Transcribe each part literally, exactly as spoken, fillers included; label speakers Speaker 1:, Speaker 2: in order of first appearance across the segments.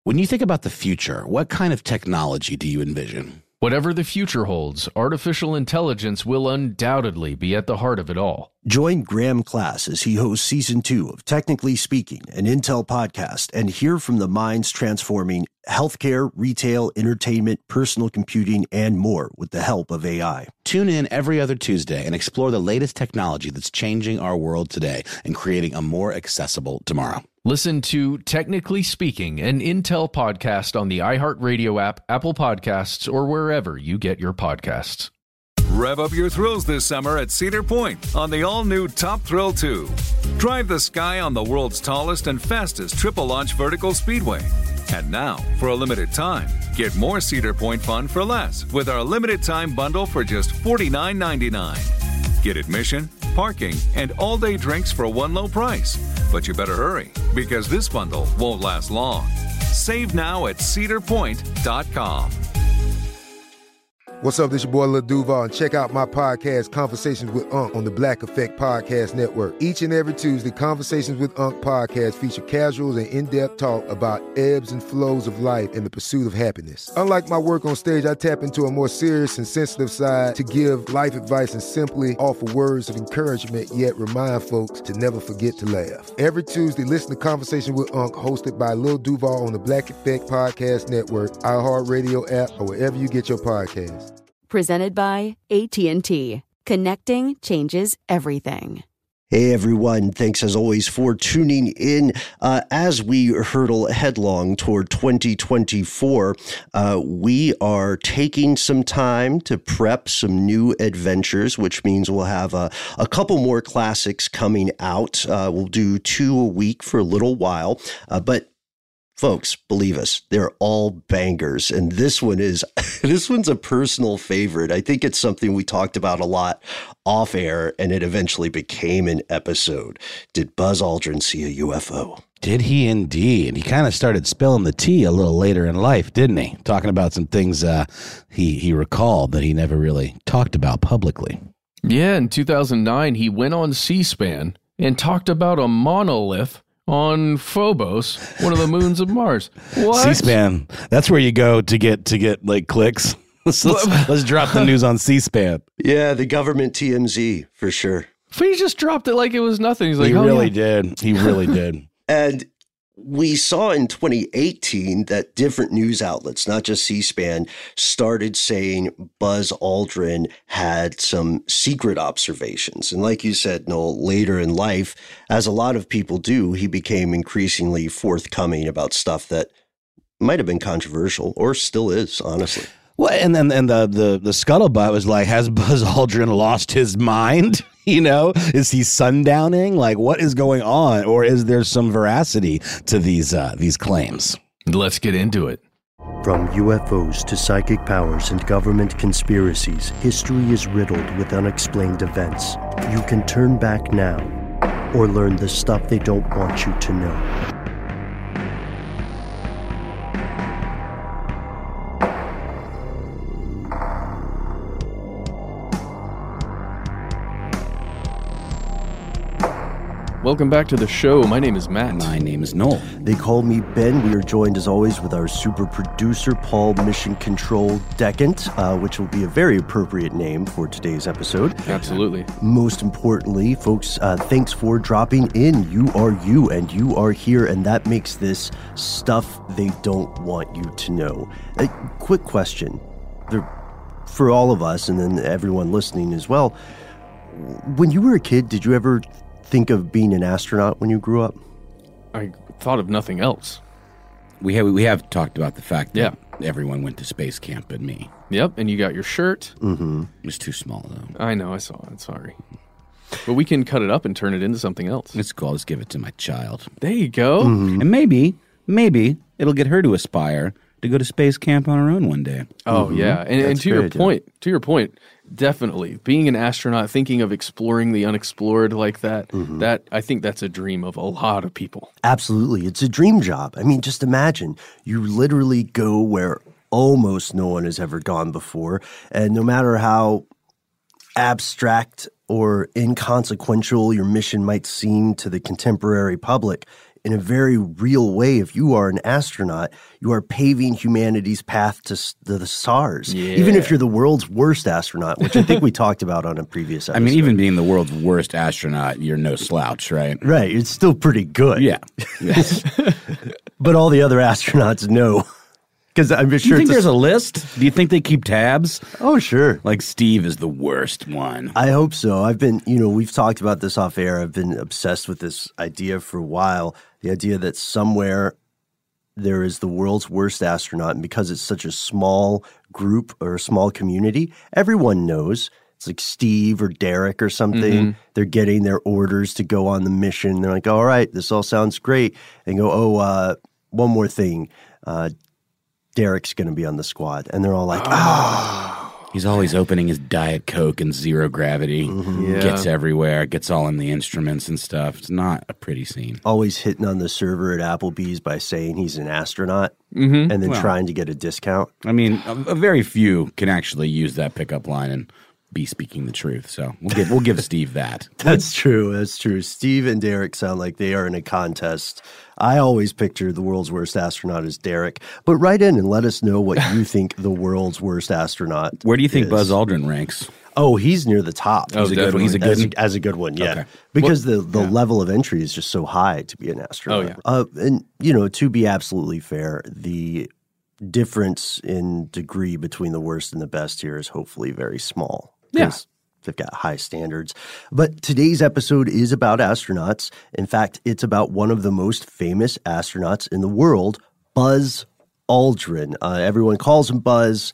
Speaker 1: When you think about the future, what kind of technology do you envision?
Speaker 2: Whatever the future holds, artificial intelligence will undoubtedly be at the heart of it all.
Speaker 3: Join Graham Class as he hosts Season two of Technically Speaking, an Intel podcast, and hear from the minds transforming healthcare, retail, entertainment, personal computing, and more with the help of A I.
Speaker 1: Tune in every other Tuesday and explore the latest technology that's changing our world today and creating a more accessible tomorrow.
Speaker 2: Listen to Technically Speaking, an Intel podcast on the iHeartRadio app, Apple Podcasts, or wherever you get your podcasts.
Speaker 4: Rev up your thrills this summer at Cedar Point on the all-new Top Thrill two. Drive the sky on the world's tallest and fastest triple-launch vertical speedway. And now, for a limited time, get more Cedar Point fun for less with our limited-time bundle for just forty-nine ninety-nine. Get admission, parking, and all-day drinks for one low price. But you better hurry, because this bundle won't last long. Save now at cedar point dot com.
Speaker 5: What's up, this your boy Lil Duval, and check out my podcast, Conversations with Unc, on the Black Effect Podcast Network. Each and every Tuesday, Conversations with Unc podcast feature casuals and in-depth talk about ebbs and flows of life and the pursuit of happiness. Unlike my work on stage, I tap into a more serious and sensitive side to give life advice and simply offer words of encouragement, yet remind folks to never forget to laugh. Every Tuesday, listen to Conversation with Unc, hosted by Lil Duval on the Black Effect Podcast Network, iHeartRadio app, or wherever you get your podcasts.
Speaker 6: Presented by A T and T. Connecting changes everything.
Speaker 3: Hey everyone, thanks as always for tuning in. Uh, as we hurtle headlong toward twenty twenty-four, uh, we are taking some time to prep some new adventures, which means we'll have a, a couple more classics coming out. Uh, we'll do two a week for a little while, uh, but folks, believe us, they're all bangers. And this one is, this one's a personal favorite. I think it's something we talked about a lot off air, and it eventually became an episode. Did Buzz Aldrin see a U F O?
Speaker 1: Did he indeed? He kind of started spilling the tea a little later in life, didn't he? Talking about some things uh, he, he recalled that he never really talked about publicly.
Speaker 2: Yeah, in two thousand nine, he went on C-SPAN and talked about a monolith on Phobos, one of the moons of Mars. What?
Speaker 1: C-SPAN. That's where you go to get to get like clicks. Let's, let's, let's drop the news on C-SPAN.
Speaker 3: Yeah, the government T M Z for sure.
Speaker 2: But he just dropped it like it was nothing. He's like,
Speaker 1: he
Speaker 2: oh,
Speaker 1: really
Speaker 2: yeah.
Speaker 1: did. He really did.
Speaker 3: And we saw in twenty eighteen that different news outlets, not just C-SPAN, started saying Buzz Aldrin had some secret observations. And like you said, Noel, later in life, as a lot of people do, he became increasingly forthcoming about stuff that might have been controversial or still is, honestly.
Speaker 1: Well, and then and the, the the scuttlebutt was like, has Buzz Aldrin lost his mind? You know, is he sundowning? Like, what is going on? Or is there some veracity to these uh, these claims?
Speaker 2: Let's get into it.
Speaker 7: From U F Os to psychic powers and government conspiracies, history is riddled with unexplained events. You can turn back now or learn the stuff they don't want you to know.
Speaker 2: Welcome back to the show. My name is Matt.
Speaker 1: My name is Noel.
Speaker 3: They call me Ben. We are joined, as always, with our super producer, Paul Mission Control Decant, uh, which will be a very appropriate name for today's episode.
Speaker 2: Absolutely.
Speaker 3: Most importantly, folks, uh, thanks for dropping in. You are you, and you are here, and that makes this stuff they don't want you to know. A quick question They're, for all of us, and then everyone listening as well. When you were a kid, did you ever think of being an astronaut when you grew up?
Speaker 2: I thought of nothing else.
Speaker 1: We have we have talked about the fact that
Speaker 2: yeah.
Speaker 1: everyone went to space camp but me.
Speaker 2: Yep, and you got your shirt.
Speaker 3: Mm-hmm.
Speaker 1: It was too small, though.
Speaker 2: I know, I saw it. Sorry. But we can cut it up and turn it into something else.
Speaker 1: It's cool. Let's give it to my child.
Speaker 2: There you go.
Speaker 1: Mm-hmm. And maybe, maybe it'll get her to aspire to go to space camp on her own one day.
Speaker 2: Oh,
Speaker 3: mm-hmm.
Speaker 2: yeah. And, and to your idea. point, to your point, definitely being an astronaut, thinking of exploring the unexplored like that, mm-hmm. that I think that's a dream of a lot of people.
Speaker 3: Absolutely. It's a dream job. I mean, just imagine you literally go where almost no one has ever gone before. And no matter how abstract or inconsequential your mission might seem to the contemporary public, in a very real way, if you are an astronaut, you are paving humanity's path to s- the, the stars.
Speaker 2: Yeah.
Speaker 3: Even if you're the world's worst astronaut, which I think we talked about on a previous episode.
Speaker 8: I mean, even being the world's worst astronaut, you're no slouch, right?
Speaker 3: Right. It's still pretty good.
Speaker 8: Yeah. Yes.
Speaker 3: But all the other astronauts know. Because I'm
Speaker 8: Do
Speaker 3: sure
Speaker 8: you think
Speaker 3: it's
Speaker 8: there's a list? Do you think they keep tabs?
Speaker 3: Oh, sure.
Speaker 8: Like Steve is the worst one.
Speaker 3: I hope so. I've been, you know, we've talked about this off air. I've been obsessed with this idea for a while. The idea that somewhere there is the world's worst astronaut. And because it's such a small group or a small community, everyone knows. It's like Steve or Derek or something.
Speaker 2: Mm-hmm.
Speaker 3: They're getting their orders to go on the mission. They're like, all right, this all sounds great. And go, oh, uh, one more thing. Uh, Derek's going to be on the squad. And they're all like, ah.
Speaker 8: He's always opening his Diet Coke and zero gravity.
Speaker 2: Yeah.
Speaker 8: Gets everywhere, gets all in the instruments and stuff. It's not a pretty scene.
Speaker 3: Always hitting on the server at Applebee's by saying he's an astronaut
Speaker 2: Mm-hmm.
Speaker 3: and then
Speaker 8: Well.
Speaker 3: trying to get a discount.
Speaker 8: I mean, a, a very few can actually use that pickup line and be speaking the truth. So we'll give we'll give Steve that.
Speaker 3: That's true. That's true. Steve and Derek sound like they are in a contest. I always picture the world's worst astronaut as Derek. But write in and let us know what you think the world's worst astronaut
Speaker 8: Where do you think
Speaker 3: is.
Speaker 8: Buzz Aldrin ranks?
Speaker 3: Oh, he's near the top.
Speaker 2: Oh,
Speaker 8: He's a good one.
Speaker 2: definitely.
Speaker 8: He's a good
Speaker 3: as,
Speaker 8: one.
Speaker 3: as a good one, yeah.
Speaker 8: Okay.
Speaker 3: Because the, the level of entry is just so high to be an astronaut.
Speaker 2: Oh, yeah.
Speaker 3: Uh, and, you know, to be absolutely fair, the difference in degree between the worst and the best here is hopefully very small.
Speaker 8: Yeah.
Speaker 3: 'Cause they've got high standards. But today's episode is about astronauts. In fact, it's about one of the most famous astronauts in the world, Buzz Aldrin. Uh, everyone calls him Buzz.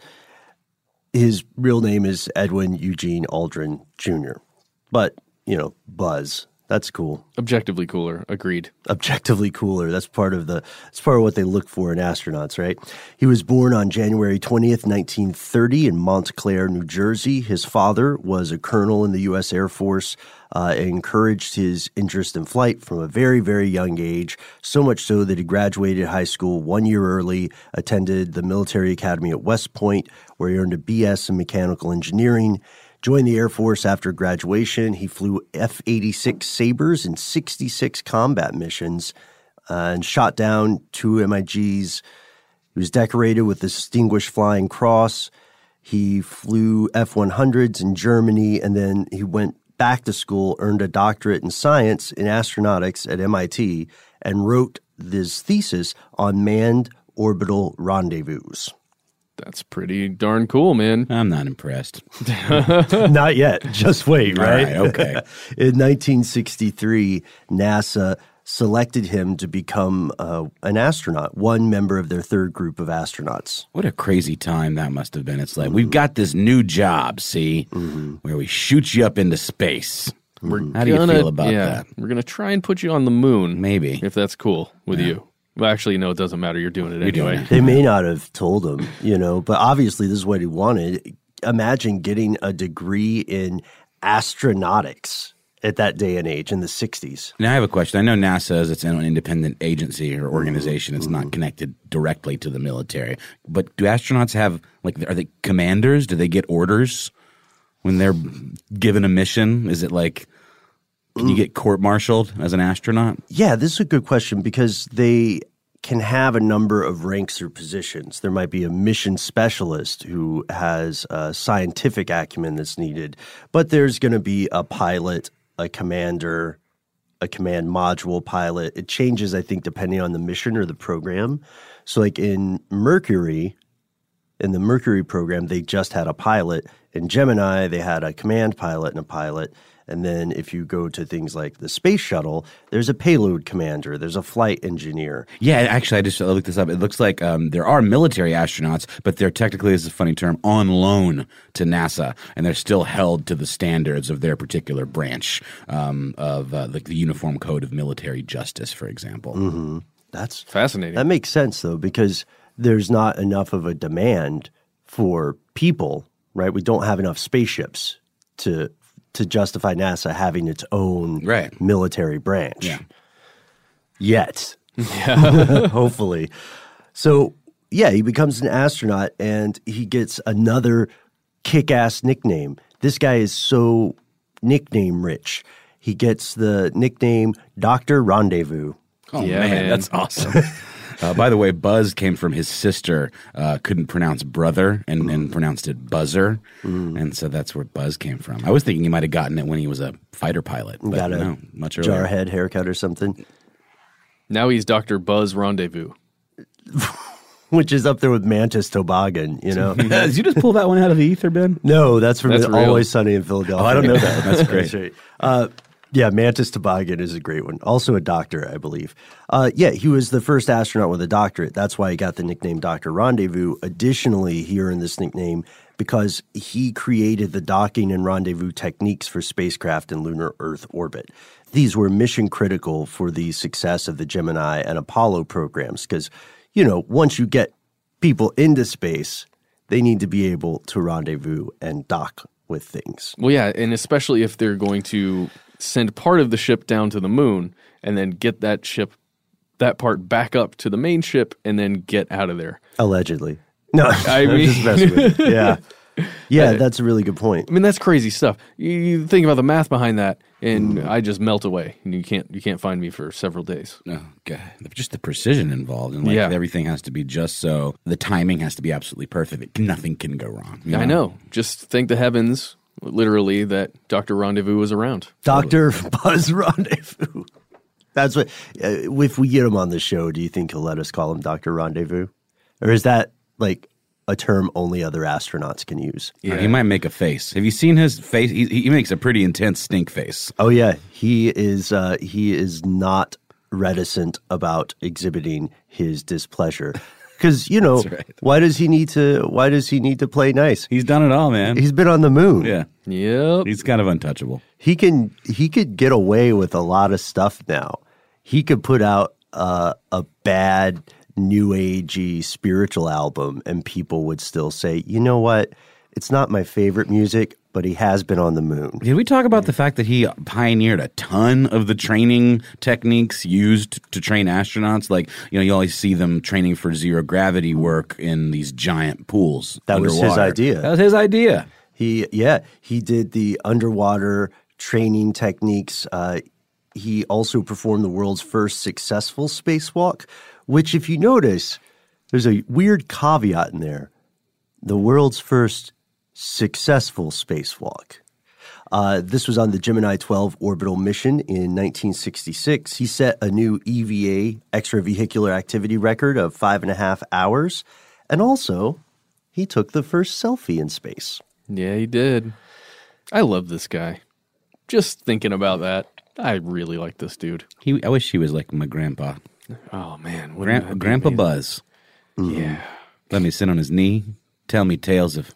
Speaker 3: His real name is Edwin Eugene Aldrin Junior But, you know, Buzz, that's cool.
Speaker 2: Objectively cooler. Agreed.
Speaker 3: Objectively cooler. That's part of the that's part of what they look for in astronauts, right? He was born on January twentieth, nineteen thirty in Montclair, New Jersey. His father was a colonel in the U S Air Force, uh, and encouraged his interest in flight from a very, very young age, so much so that he graduated high school one year early, attended the military academy at West Point, where he earned a B S in mechanical engineering. Joined the Air Force after graduation. He flew F eighty-six Sabres in sixty-six combat missions uh, and shot down two M I Gs. He was decorated with the Distinguished Flying Cross. He flew F one hundreds in Germany, and then he went back to school, earned a doctorate in science in astronautics at M I T, and wrote this thesis on manned orbital rendezvous.
Speaker 2: That's pretty darn cool, man.
Speaker 8: I'm not impressed.
Speaker 3: Not yet. Just wait,
Speaker 8: All
Speaker 3: right?
Speaker 8: right, okay.
Speaker 3: In nineteen sixty-three, NASA selected him to become uh, an astronaut, one member of their third group of astronauts.
Speaker 8: What a crazy time that must have been. It's like, we've got this new job, see, where we shoot you up into space.
Speaker 2: We're
Speaker 8: How do you
Speaker 2: gonna-
Speaker 8: feel about
Speaker 2: yeah,
Speaker 8: that?
Speaker 2: We're gonna try and put you on the moon,
Speaker 8: Maybe.
Speaker 2: if that's cool with you. Well, actually, no, it doesn't matter. You're doing it
Speaker 8: You're doing
Speaker 2: anyway.
Speaker 8: it.
Speaker 3: They may not have told him, you know, but obviously this is what he wanted. Imagine getting a degree in astronautics at that day and age in the sixties.
Speaker 8: Now I have a question. I know NASA is its own independent agency or organization. It's not connected directly to the military. But do astronauts have, like, are they commanders? Do they get orders when they're given a mission? Is it like, can you get court-martialed as an astronaut?
Speaker 3: Yeah, this is a good question because they can have a number of ranks or positions. There might be a mission specialist who has a scientific acumen that's needed, but there's going to be a pilot, a commander, a command module pilot. It changes, I think, depending on the mission or the program. So like in Mercury, in the Mercury program, they just had a pilot. In Gemini, they had a command pilot and a pilot. And then if you go to things like the space shuttle, there's a payload commander, there's a flight engineer.
Speaker 8: Yeah, actually, I just looked this up. It looks like um, there are military astronauts, but they're technically, this is a funny term, on loan to NASA, and they're still held to the standards of their particular branch um, of uh, like the Uniform Code of Military Justice, for example.
Speaker 3: Mm-hmm. That's
Speaker 2: Fascinating.
Speaker 3: That makes sense, though, because there's not enough of a demand for people, right? We don't have enough spaceships to to justify NASA having its own
Speaker 8: Right.
Speaker 3: military branch.
Speaker 8: Yeah.
Speaker 3: Yet. Hopefully. So, yeah, he becomes an astronaut and he gets another kick-ass nickname. This guy is so nickname rich. He gets the nickname Doctor Rendezvous.
Speaker 8: Oh,
Speaker 2: Yeah,
Speaker 8: man,
Speaker 2: man.
Speaker 8: that's awesome. Uh, by the way, Buzz came from his sister, uh, couldn't pronounce brother and, and pronounced it buzzer.
Speaker 3: Mm.
Speaker 8: And so that's where Buzz came from. I was thinking he might have gotten it when he was a fighter pilot. But
Speaker 3: Got a
Speaker 8: no, much earlier.
Speaker 3: jarhead haircut or something,
Speaker 2: Now he's Doctor Buzz Rendezvous.
Speaker 3: which is up there with Mantis Toboggan, you know?
Speaker 8: Did you just pull that one out of the ether, Ben?
Speaker 3: No, that's from
Speaker 2: That's real.
Speaker 3: Always Sunny in Philadelphia.
Speaker 8: Oh, I don't know that. That's great.
Speaker 3: right. Uh, yeah, Mantis Toboggan is a great one. Also a doctor, I believe. Uh, yeah, he was the first astronaut with a doctorate. That's why he got the nickname Doctor Rendezvous. Additionally, he earned this nickname because he created the docking and rendezvous techniques for spacecraft in lunar Earth orbit. These were mission critical for the success of the Gemini and Apollo programs because, you know, once you get people into space, they need to be able to rendezvous and dock with things.
Speaker 2: Well, yeah, and especially if they're going to send part of the ship down to the moon and then get that ship, that part back up to the main ship and then get out of there.
Speaker 3: Allegedly. No,
Speaker 2: I
Speaker 3: I'm
Speaker 2: mean-
Speaker 3: just messing with you. Yeah. Yeah, that's a really good point.
Speaker 2: I mean, that's crazy stuff. You, you think about the math behind that, and I just melt away. And you can't you can't find me for several days.
Speaker 8: Oh, God. Just the precision involved. And like
Speaker 2: Yeah.
Speaker 8: everything has to be just so. The timing has to be absolutely perfect. Nothing can go wrong. you
Speaker 2: I know. Just thank the heavens, literally, that Doctor Rendezvous was around.
Speaker 3: Doctor Buzz Rendezvous. That's what, uh, if we get him on the show, do you think he'll let us call him Doctor Rendezvous? Or is that like a term only other astronauts can use?
Speaker 8: Yeah. He might make a face. Have you seen his face? He, he makes a pretty intense stink face.
Speaker 3: Oh yeah, he is. Uh, he is not reticent about exhibiting his displeasure because you know
Speaker 8: That's right.
Speaker 3: why does he need to? Why does he need to play nice?
Speaker 8: He's done it all, man.
Speaker 3: He's been on the moon.
Speaker 8: yeah.
Speaker 2: Yep.
Speaker 8: He's kind of untouchable.
Speaker 3: He can he could get away with a lot of stuff now. He could put out uh, a bad new agey spiritual album and people would still say, you know what? It's not my favorite music, but he has been on the moon.
Speaker 8: Did we talk about the fact that he pioneered a ton of the training techniques used to train astronauts? Like, you know, you always see them training for zero gravity work in these giant pools.
Speaker 3: That was his
Speaker 8: underwater.
Speaker 3: idea.
Speaker 8: That was his idea.
Speaker 3: He, yeah, he did the underwater training techniques. Uh, he also performed the world's first successful spacewalk, which, if you notice, there's a weird caveat in there. The world's first successful spacewalk. Uh, this was on the Gemini twelve orbital mission in nineteen sixty-six. He set a new E V A, extravehicular activity record of five and a half hours. And also, he took the first selfie in space.
Speaker 2: Yeah, he did. I love this guy. Just thinking about that, I really like this dude.
Speaker 8: He, I wish he was like my grandpa.
Speaker 2: Oh man, wouldn't
Speaker 8: Gran-
Speaker 2: that be
Speaker 8: Grandpa
Speaker 2: amazing?
Speaker 8: Buzz.
Speaker 2: Yeah.
Speaker 8: Let me sit on his knee, tell me tales of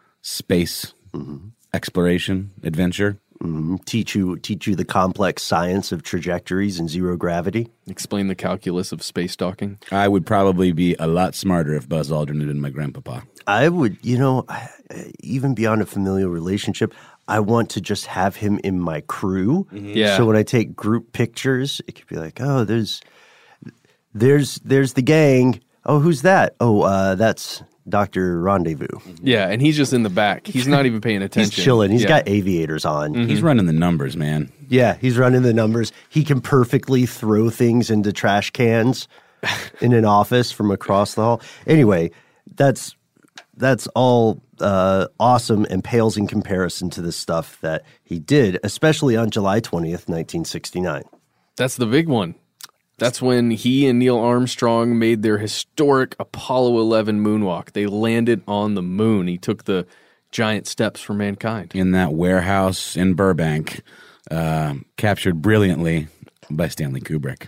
Speaker 8: space, exploration, adventure.
Speaker 3: Mhm. Teach you, teach you the complex science of trajectories and zero gravity.
Speaker 2: Explain the calculus of space docking.
Speaker 8: I would probably be a lot smarter if Buzz Aldrin had been my grandpapa.
Speaker 3: I would, you know, I- even beyond a familial relationship, I want to just have him in my crew.
Speaker 2: Yeah.
Speaker 3: So when I take group pictures, it could be like, oh, there's, there's, there's the gang. Oh, who's that? Oh, uh, that's Doctor Rendezvous.
Speaker 2: Yeah, and he's just in the back. He's not even paying attention.
Speaker 3: He's chilling. He's
Speaker 2: Yeah.
Speaker 3: got aviators on.
Speaker 8: He's running the numbers, man.
Speaker 3: Yeah, he's running the numbers. He can perfectly throw things into trash cans in an office from across the hall. Anyway, that's that's all uh, awesome and pales in comparison to the stuff that he did, especially on July twentieth, nineteen sixty-nine.
Speaker 2: That's the big one. That's when he and Neil Armstrong made their historic Apollo eleven moonwalk. They landed on the moon. He took the giant steps for mankind.
Speaker 8: In that warehouse in Burbank, uh, captured brilliantly by Stanley Kubrick.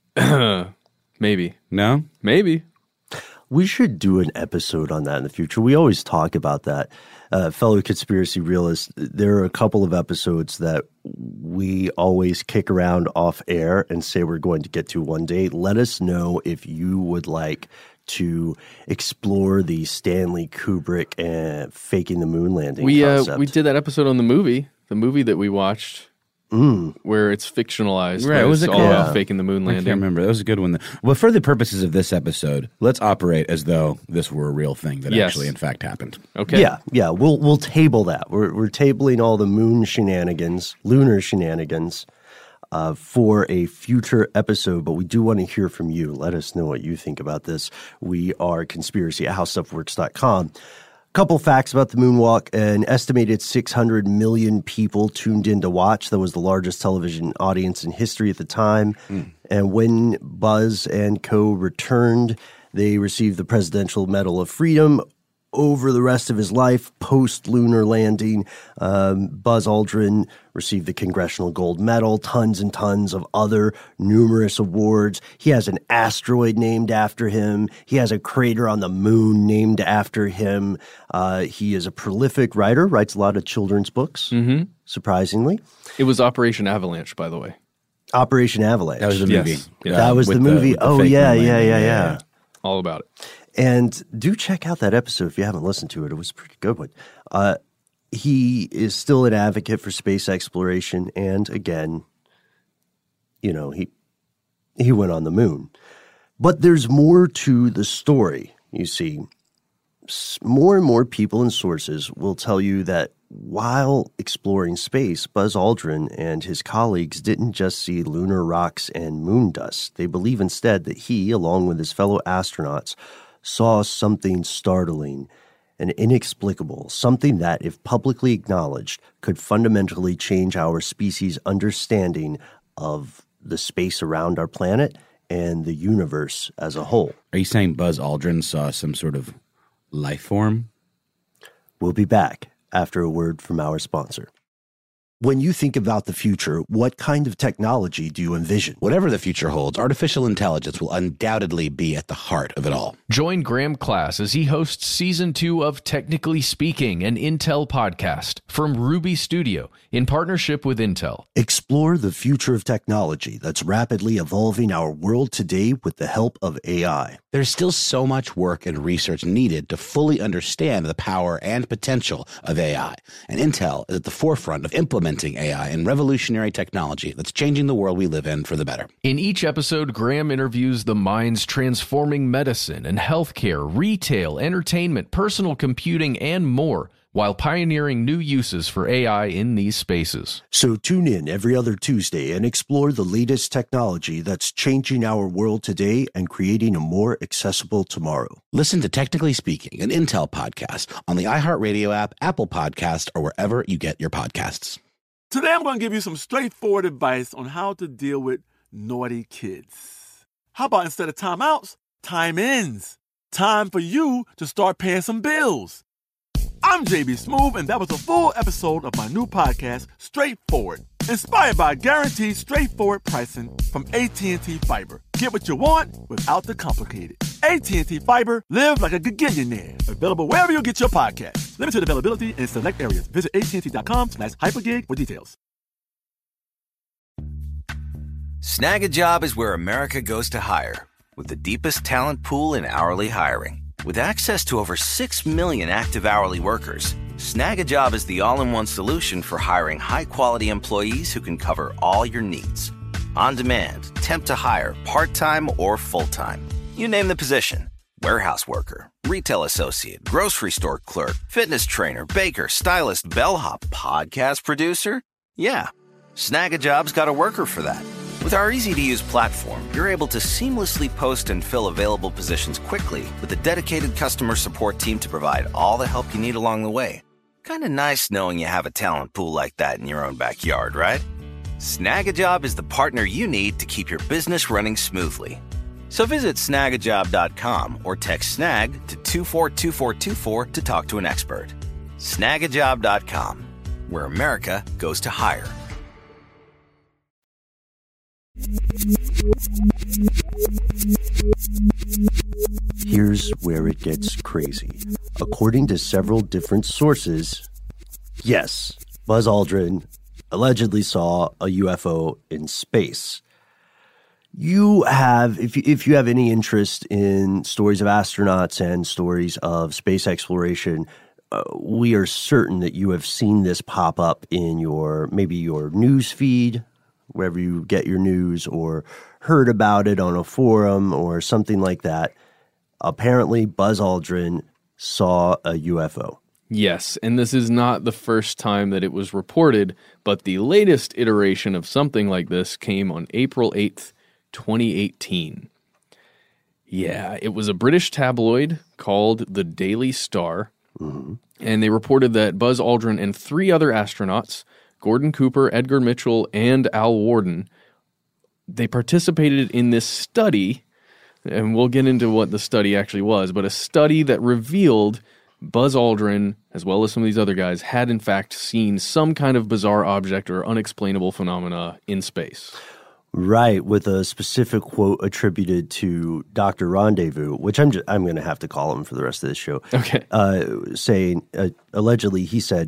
Speaker 2: Maybe.
Speaker 8: No?
Speaker 2: Maybe.
Speaker 3: We should do an episode on that in the future. We always talk about that. Uh, fellow conspiracy realists, there are a couple of episodes that we always kick around off air and say we're going to get to one day. Let us know if you would like to explore the Stanley Kubrick and faking the moon landing
Speaker 2: We uh,
Speaker 3: concept.
Speaker 2: we did that episode on the movie, the movie that we watched,
Speaker 3: Mm.
Speaker 2: where it's fictionalized.
Speaker 8: Right,
Speaker 2: but
Speaker 8: what was
Speaker 2: it's
Speaker 8: it
Speaker 2: all
Speaker 8: called?
Speaker 2: about
Speaker 3: Yeah.
Speaker 2: faking the moon
Speaker 8: I can't
Speaker 2: landing.
Speaker 8: remember. That was a good one. Well, for the purposes of this episode, let's operate as though this were a real thing that
Speaker 2: Yes.
Speaker 8: actually, in fact, happened.
Speaker 2: Okay.
Speaker 3: Yeah, yeah, we'll we'll table that. We're we're tabling all the moon shenanigans, lunar shenanigans.
Speaker 7: uh, for a future episode, but we do want to hear from you. Let us know what you think about this. We are conspiracy at how stuff works dot com. Couple facts about the moonwalk. An estimated six hundred million people tuned in to watch. That was the largest television audience in history at the time. Mm. And when Buzz and co returned, they received the Presidential Medal of Freedom. Over the rest of his life, post-lunar landing, um, Buzz Aldrin received the Congressional Gold Medal, tons and tons of other numerous awards. He has an asteroid named after him. He has a crater on the moon named after him. Uh, he is a prolific writer, writes a lot of children's books,
Speaker 2: mm-hmm.
Speaker 7: surprisingly.
Speaker 2: It was Operation Avalanche, by the way.
Speaker 7: Operation Avalanche.
Speaker 8: That was the movie.
Speaker 2: Yes. Yeah.
Speaker 7: That was the movie.
Speaker 8: The, the
Speaker 7: oh, yeah, yeah, yeah, yeah.
Speaker 2: All about it.
Speaker 7: And do check out that episode if you haven't listened to it. It was a pretty good one. Uh, he is still an advocate for space exploration. And again, you know, he he went on the moon. But there's more to the story, you see. More and more people and sources will tell you that while exploring space, Buzz Aldrin and his colleagues didn't just see lunar rocks and moon dust. They believe instead that he, along with his fellow astronauts, saw something startling and inexplicable, something that, if publicly acknowledged, could fundamentally change our species' understanding of the space around our planet and the universe as a whole.
Speaker 8: Are you saying Buzz Aldrin saw some sort of life form?
Speaker 7: We'll be back after a word from our sponsor. When you think about the future, what kind of technology do you envision?
Speaker 1: Whatever the future holds, artificial intelligence will undoubtedly be at the heart of it all.
Speaker 9: Join Graham Class as he hosts season two of Technically Speaking, an Intel podcast from Ruby Studio in partnership with Intel.
Speaker 7: Explore the future of technology that's rapidly evolving our world today with the help of A I.
Speaker 1: There's still so much work and research needed to fully understand the power and potential of A I. And Intel is at the forefront of implementing A I and revolutionary technology that's changing the world we live in for the better.
Speaker 9: In each episode, Graham interviews the minds transforming medicine and healthcare, retail, entertainment, personal computing, and more, while pioneering new uses for A I in these spaces.
Speaker 7: So tune in every other Tuesday and explore the latest technology that's changing our world today and creating a more accessible tomorrow.
Speaker 1: Listen to Technically Speaking, an Intel podcast on the iHeartRadio app, Apple Podcast, or wherever you get your podcasts.
Speaker 10: Today I'm going to give you some straightforward advice on how to deal with naughty kids. How about instead of timeouts, time ins? Time for you to start paying some bills. I'm J B Smoove, and that was a full episode of my new podcast, Straightforward, inspired by guaranteed straightforward pricing from A T and T Fiber. Get what you want without the complicated. A T and T Fiber, live like a gigillionaire. Available wherever you get your podcast. Limited availability in select areas. Visit AT&T.com slash hypergig for details.
Speaker 11: Snag a Job is where America goes to hire, with the deepest talent pool in hourly hiring. With access to over six million active hourly workers, Snag a Job is the all-in-one solution for hiring high-quality employees who can cover all your needs. On demand, temp to hire, part-time or full-time. You name the position. Warehouse worker, retail associate, grocery store clerk, fitness trainer, baker, stylist, bellhop, podcast producer. Yeah, Snag a Job's got a worker for that. With our easy-to-use platform, you're able to seamlessly post and fill available positions quickly with a dedicated customer support team to provide all the help you need along the way. Kind of nice knowing you have a talent pool like that in your own backyard, right? Snag a Job is the partner you need to keep your business running smoothly. So visit snag a job dot com or text SNAG to two four two four two four to talk to an expert. snag a job dot com, where America goes to hire.
Speaker 7: Here's where it gets crazy. According to several different sources, yes, Buzz Aldrin allegedly saw a U F O in space. You have, if you, if you have any interest in stories of astronauts and stories of space exploration, uh, we are certain that you have seen this pop up in your, maybe your news feed, wherever you get your news, or heard about it on a forum or something like that. Apparently, Buzz Aldrin saw a U F O.
Speaker 2: Yes, and this is not the first time that it was reported, but the latest iteration of something like this came on April eighth, twenty eighteen. Yeah, it was a British tabloid called the Daily Star, mm-hmm. and they reported that Buzz Aldrin and three other astronauts, Gordon Cooper, Edgar Mitchell, and Al Worden, they participated in this study, and we'll get into what the study actually was, but a study that revealed Buzz Aldrin, as well as some of these other guys, had in fact seen some kind of bizarre object or unexplainable phenomena in space.
Speaker 3: Right, with a specific quote attributed to Doctor Rendezvous, which I'm just, I'm going to have to call him for the rest of this show.
Speaker 2: Okay.
Speaker 3: Uh, saying, uh, allegedly, he said,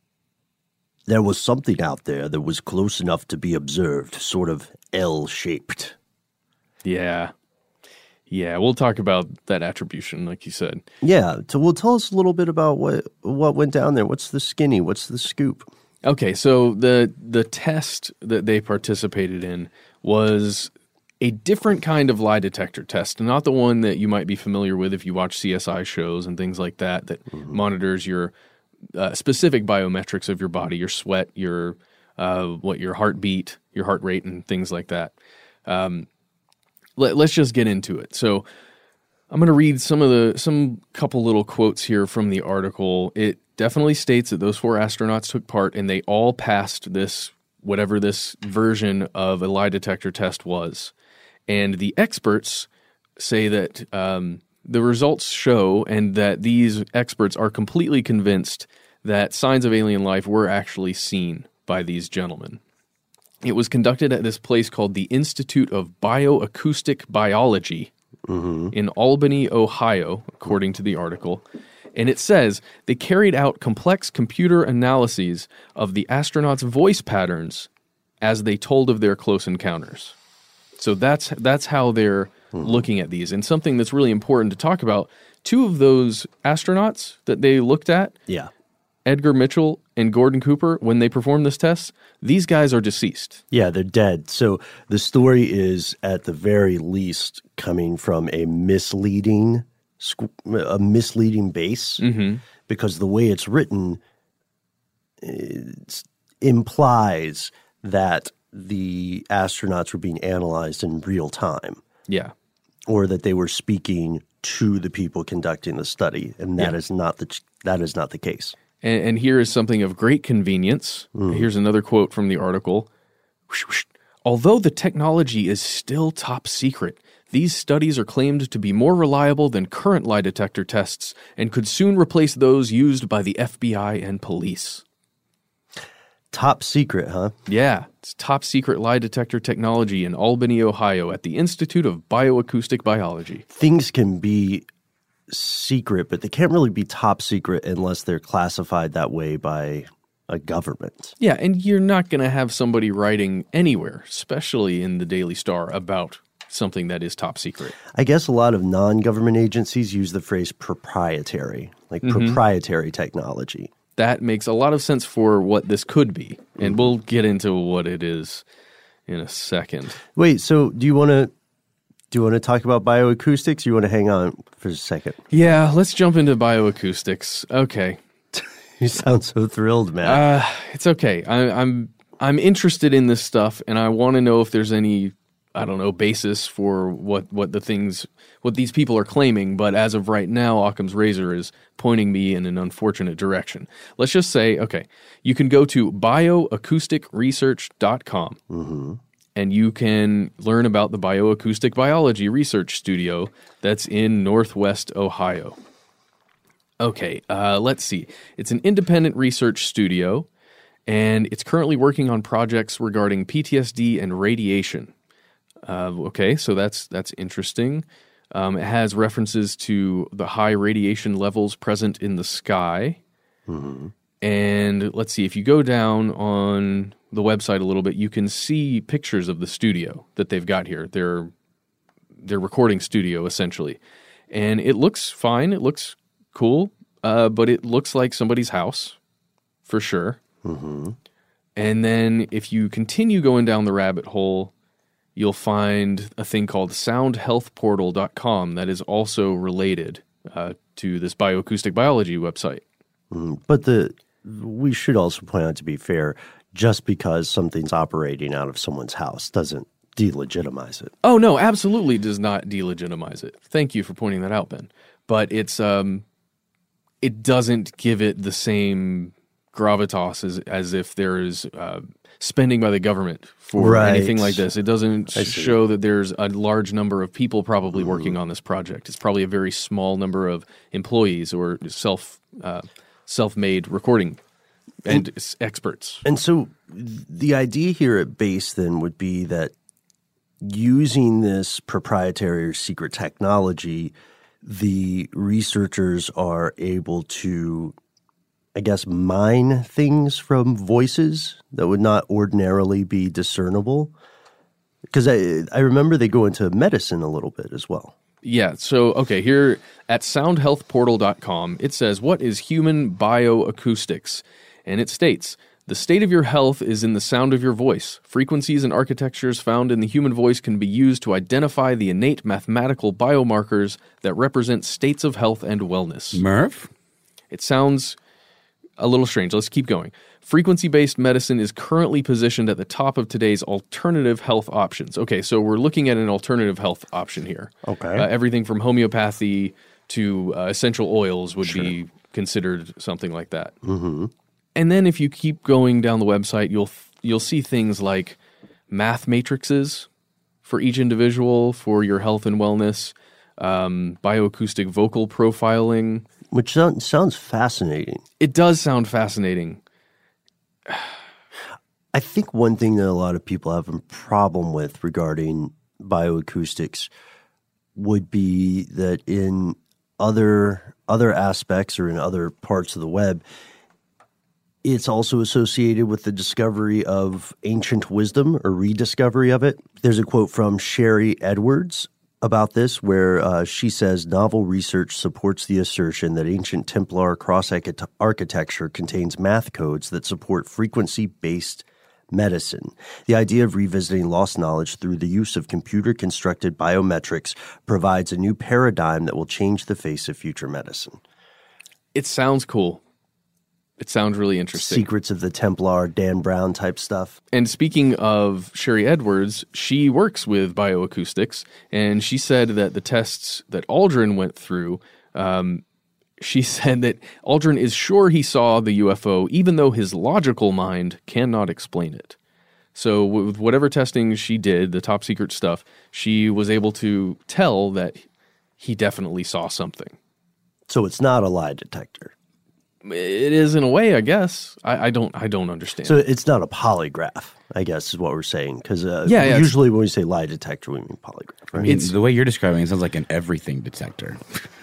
Speaker 3: there was something out there that was close enough to be observed, sort of L-shaped.
Speaker 2: Yeah. Yeah, we'll talk about that attribution, like you said.
Speaker 3: Yeah, so well, tell us a little bit about what what went down there. What's the skinny? What's the scoop?
Speaker 2: Okay, so the the test that they participated in was a different kind of lie detector test, not the one that you might be familiar with if you watch C S I shows and things like that, that mm-hmm. monitors your uh, specific biometrics of your body, your sweat, your uh, what your heartbeat, your heart rate, and things like that. Um, let, let's just get into it. So I'm going to read some of the some couple little quotes here from the article. It definitely states that those four astronauts took part, and they all passed this, whatever this version of a lie detector test was. And the experts say that um, the results show, and that these experts are completely convinced that signs of alien life were actually seen by these gentlemen. It was conducted at this place called the Institute of Bioacoustic Biology mm-hmm. in Albany, Ohio, according to the article. And it says they carried out complex computer analyses of the astronauts' voice patterns as they told of their close encounters. So that's that's how they're mm-hmm. looking at these. And something that's really important to talk about, two of those astronauts that they looked at,
Speaker 3: yeah.
Speaker 2: Edgar Mitchell and Gordon Cooper, when they performed this test, these guys are deceased.
Speaker 3: Yeah, they're dead. So the story is, at the very least, coming from a misleading a misleading base, mm-hmm. because the way it's written it implies that the astronauts were being analyzed in real time.
Speaker 2: Yeah.
Speaker 3: Or that they were speaking to the people conducting the study, and that
Speaker 2: yeah.
Speaker 3: is not the that is not the case.
Speaker 2: And, and here is something of great convenience. Mm. Here's another quote from the article. Although the technology is still top secret, these studies are claimed to be more reliable than current lie detector tests and could soon replace those used by the F B I and police.
Speaker 3: Top secret, huh?
Speaker 2: Yeah, it's top secret lie detector technology in Albany, Ohio at the Institute of Bioacoustic Biology.
Speaker 3: Things can be secret, but they can't really be top secret unless they're classified that way by a government.
Speaker 2: Yeah, and you're not going to have somebody writing anywhere, especially in the Daily Star, about something that is top secret.
Speaker 3: I guess a lot of non-government agencies use the phrase proprietary, like mm-hmm. proprietary technology.
Speaker 2: That makes a lot of sense for what this could be, and mm-hmm. we'll get into what it is in a second.
Speaker 3: Wait, so do you want to do you want to talk about bioacoustics? Or you want to hang on for a second?
Speaker 2: Yeah, let's jump into bioacoustics. Okay.
Speaker 3: You sound so thrilled, man.
Speaker 2: Uh, it's okay. I, I'm I'm interested in this stuff, and I want to know if there's any, I don't know, basis for what, what the things, what these people are claiming. But as of right now, Occam's razor is pointing me in an unfortunate direction. Let's just say, okay, you can go to bioacoustic research dot com, mm-hmm. and you can learn about the Bioacoustic Biology Research Studio that's in Northwest Ohio. Okay, uh, let's see. It's an independent research studio, and it's currently working on projects regarding P T S D and radiation. Uh, okay, so that's that's interesting. Um, it has references to the high radiation levels present in the sky. Mm-hmm. And let's see, if you go down on the website a little bit, you can see pictures of the studio that they've got here. Their their recording studio, essentially. And it looks fine. It looks cool, uh, but it looks like somebody's house, for sure. Mm-hmm. And then if you continue going down the rabbit hole, you'll find a thing called sound health portal dot com that is also related uh, to this bioacoustic biology website.
Speaker 7: Mm, but the we should also point out, to be fair, just because something's operating out of someone's house doesn't delegitimize it.
Speaker 2: Oh, no, absolutely does not delegitimize it. Thank you for pointing that out, Ben. But it's um, it doesn't give it the same gravitas as, as if there is uh, spending by the government for
Speaker 7: Right.
Speaker 2: anything like this. It doesn't
Speaker 7: I see.
Speaker 2: show that there's a large number of people probably working on this project. It's probably a very small number of employees or self uh, self-made recording and s- experts.
Speaker 7: And so the idea here at base then would be that using this proprietary or secret technology, the researchers are able to, I guess, mine things from voices that would not ordinarily be discernible. Because I, I remember they go into medicine a little bit as well.
Speaker 2: Yeah, so, okay, here at sound health portal dot com, it says, what is human bioacoustics? And it states, the state of your health is in the sound of your voice. Frequencies and architectures found in the human voice can be used to identify the innate mathematical biomarkers that represent states of health and wellness.
Speaker 8: Murph?
Speaker 2: It sounds a little strange. Let's keep going. Frequency-based medicine is currently positioned at the top of today's alternative health options. Okay, so we're looking at an alternative health option here.
Speaker 7: Okay.
Speaker 2: Uh, everything from homeopathy to uh, essential oils would be considered something like that.
Speaker 7: Mm-hmm.
Speaker 2: And then if you keep going down the website, you'll you'll see things like math matrices for each individual for your health and wellness, um, bioacoustic vocal profiling.
Speaker 7: Which sound, sounds fascinating.
Speaker 2: It does sound fascinating.
Speaker 7: I think one thing that a lot of people have a problem with regarding bioacoustics would be that in other other aspects or in other parts of the web, it's also associated with the discovery of ancient wisdom or rediscovery of it. There's a quote from Sherry Edwards about this where uh, she says, novel research supports the assertion that ancient Templar cross-architecture contains math codes that support frequency-based medicine. The idea of revisiting lost knowledge through the use of computer-constructed biometrics provides a new paradigm that will change the face of future medicine.
Speaker 2: It sounds cool. It sounds really interesting.
Speaker 7: Secrets of the Templar, Dan Brown type stuff.
Speaker 2: And speaking of Sherry Edwards, she works with bioacoustics, and she said that the tests that Aldrin went through, um, she said that Aldrin is sure he saw the U F O, even though his logical mind cannot explain it. So with whatever testing she did, the top secret stuff, she was able to tell that he definitely saw something.
Speaker 7: So it's not a lie detector.
Speaker 2: It is in a way, I guess. I, I don't. I don't understand.
Speaker 7: So it's not a polygraph, I guess, is what we're saying. Because uh,
Speaker 2: Yeah, yeah,
Speaker 7: usually when we say lie detector, we mean polygraph. Right?
Speaker 8: I mean, the way you're describing it sounds like an everything detector.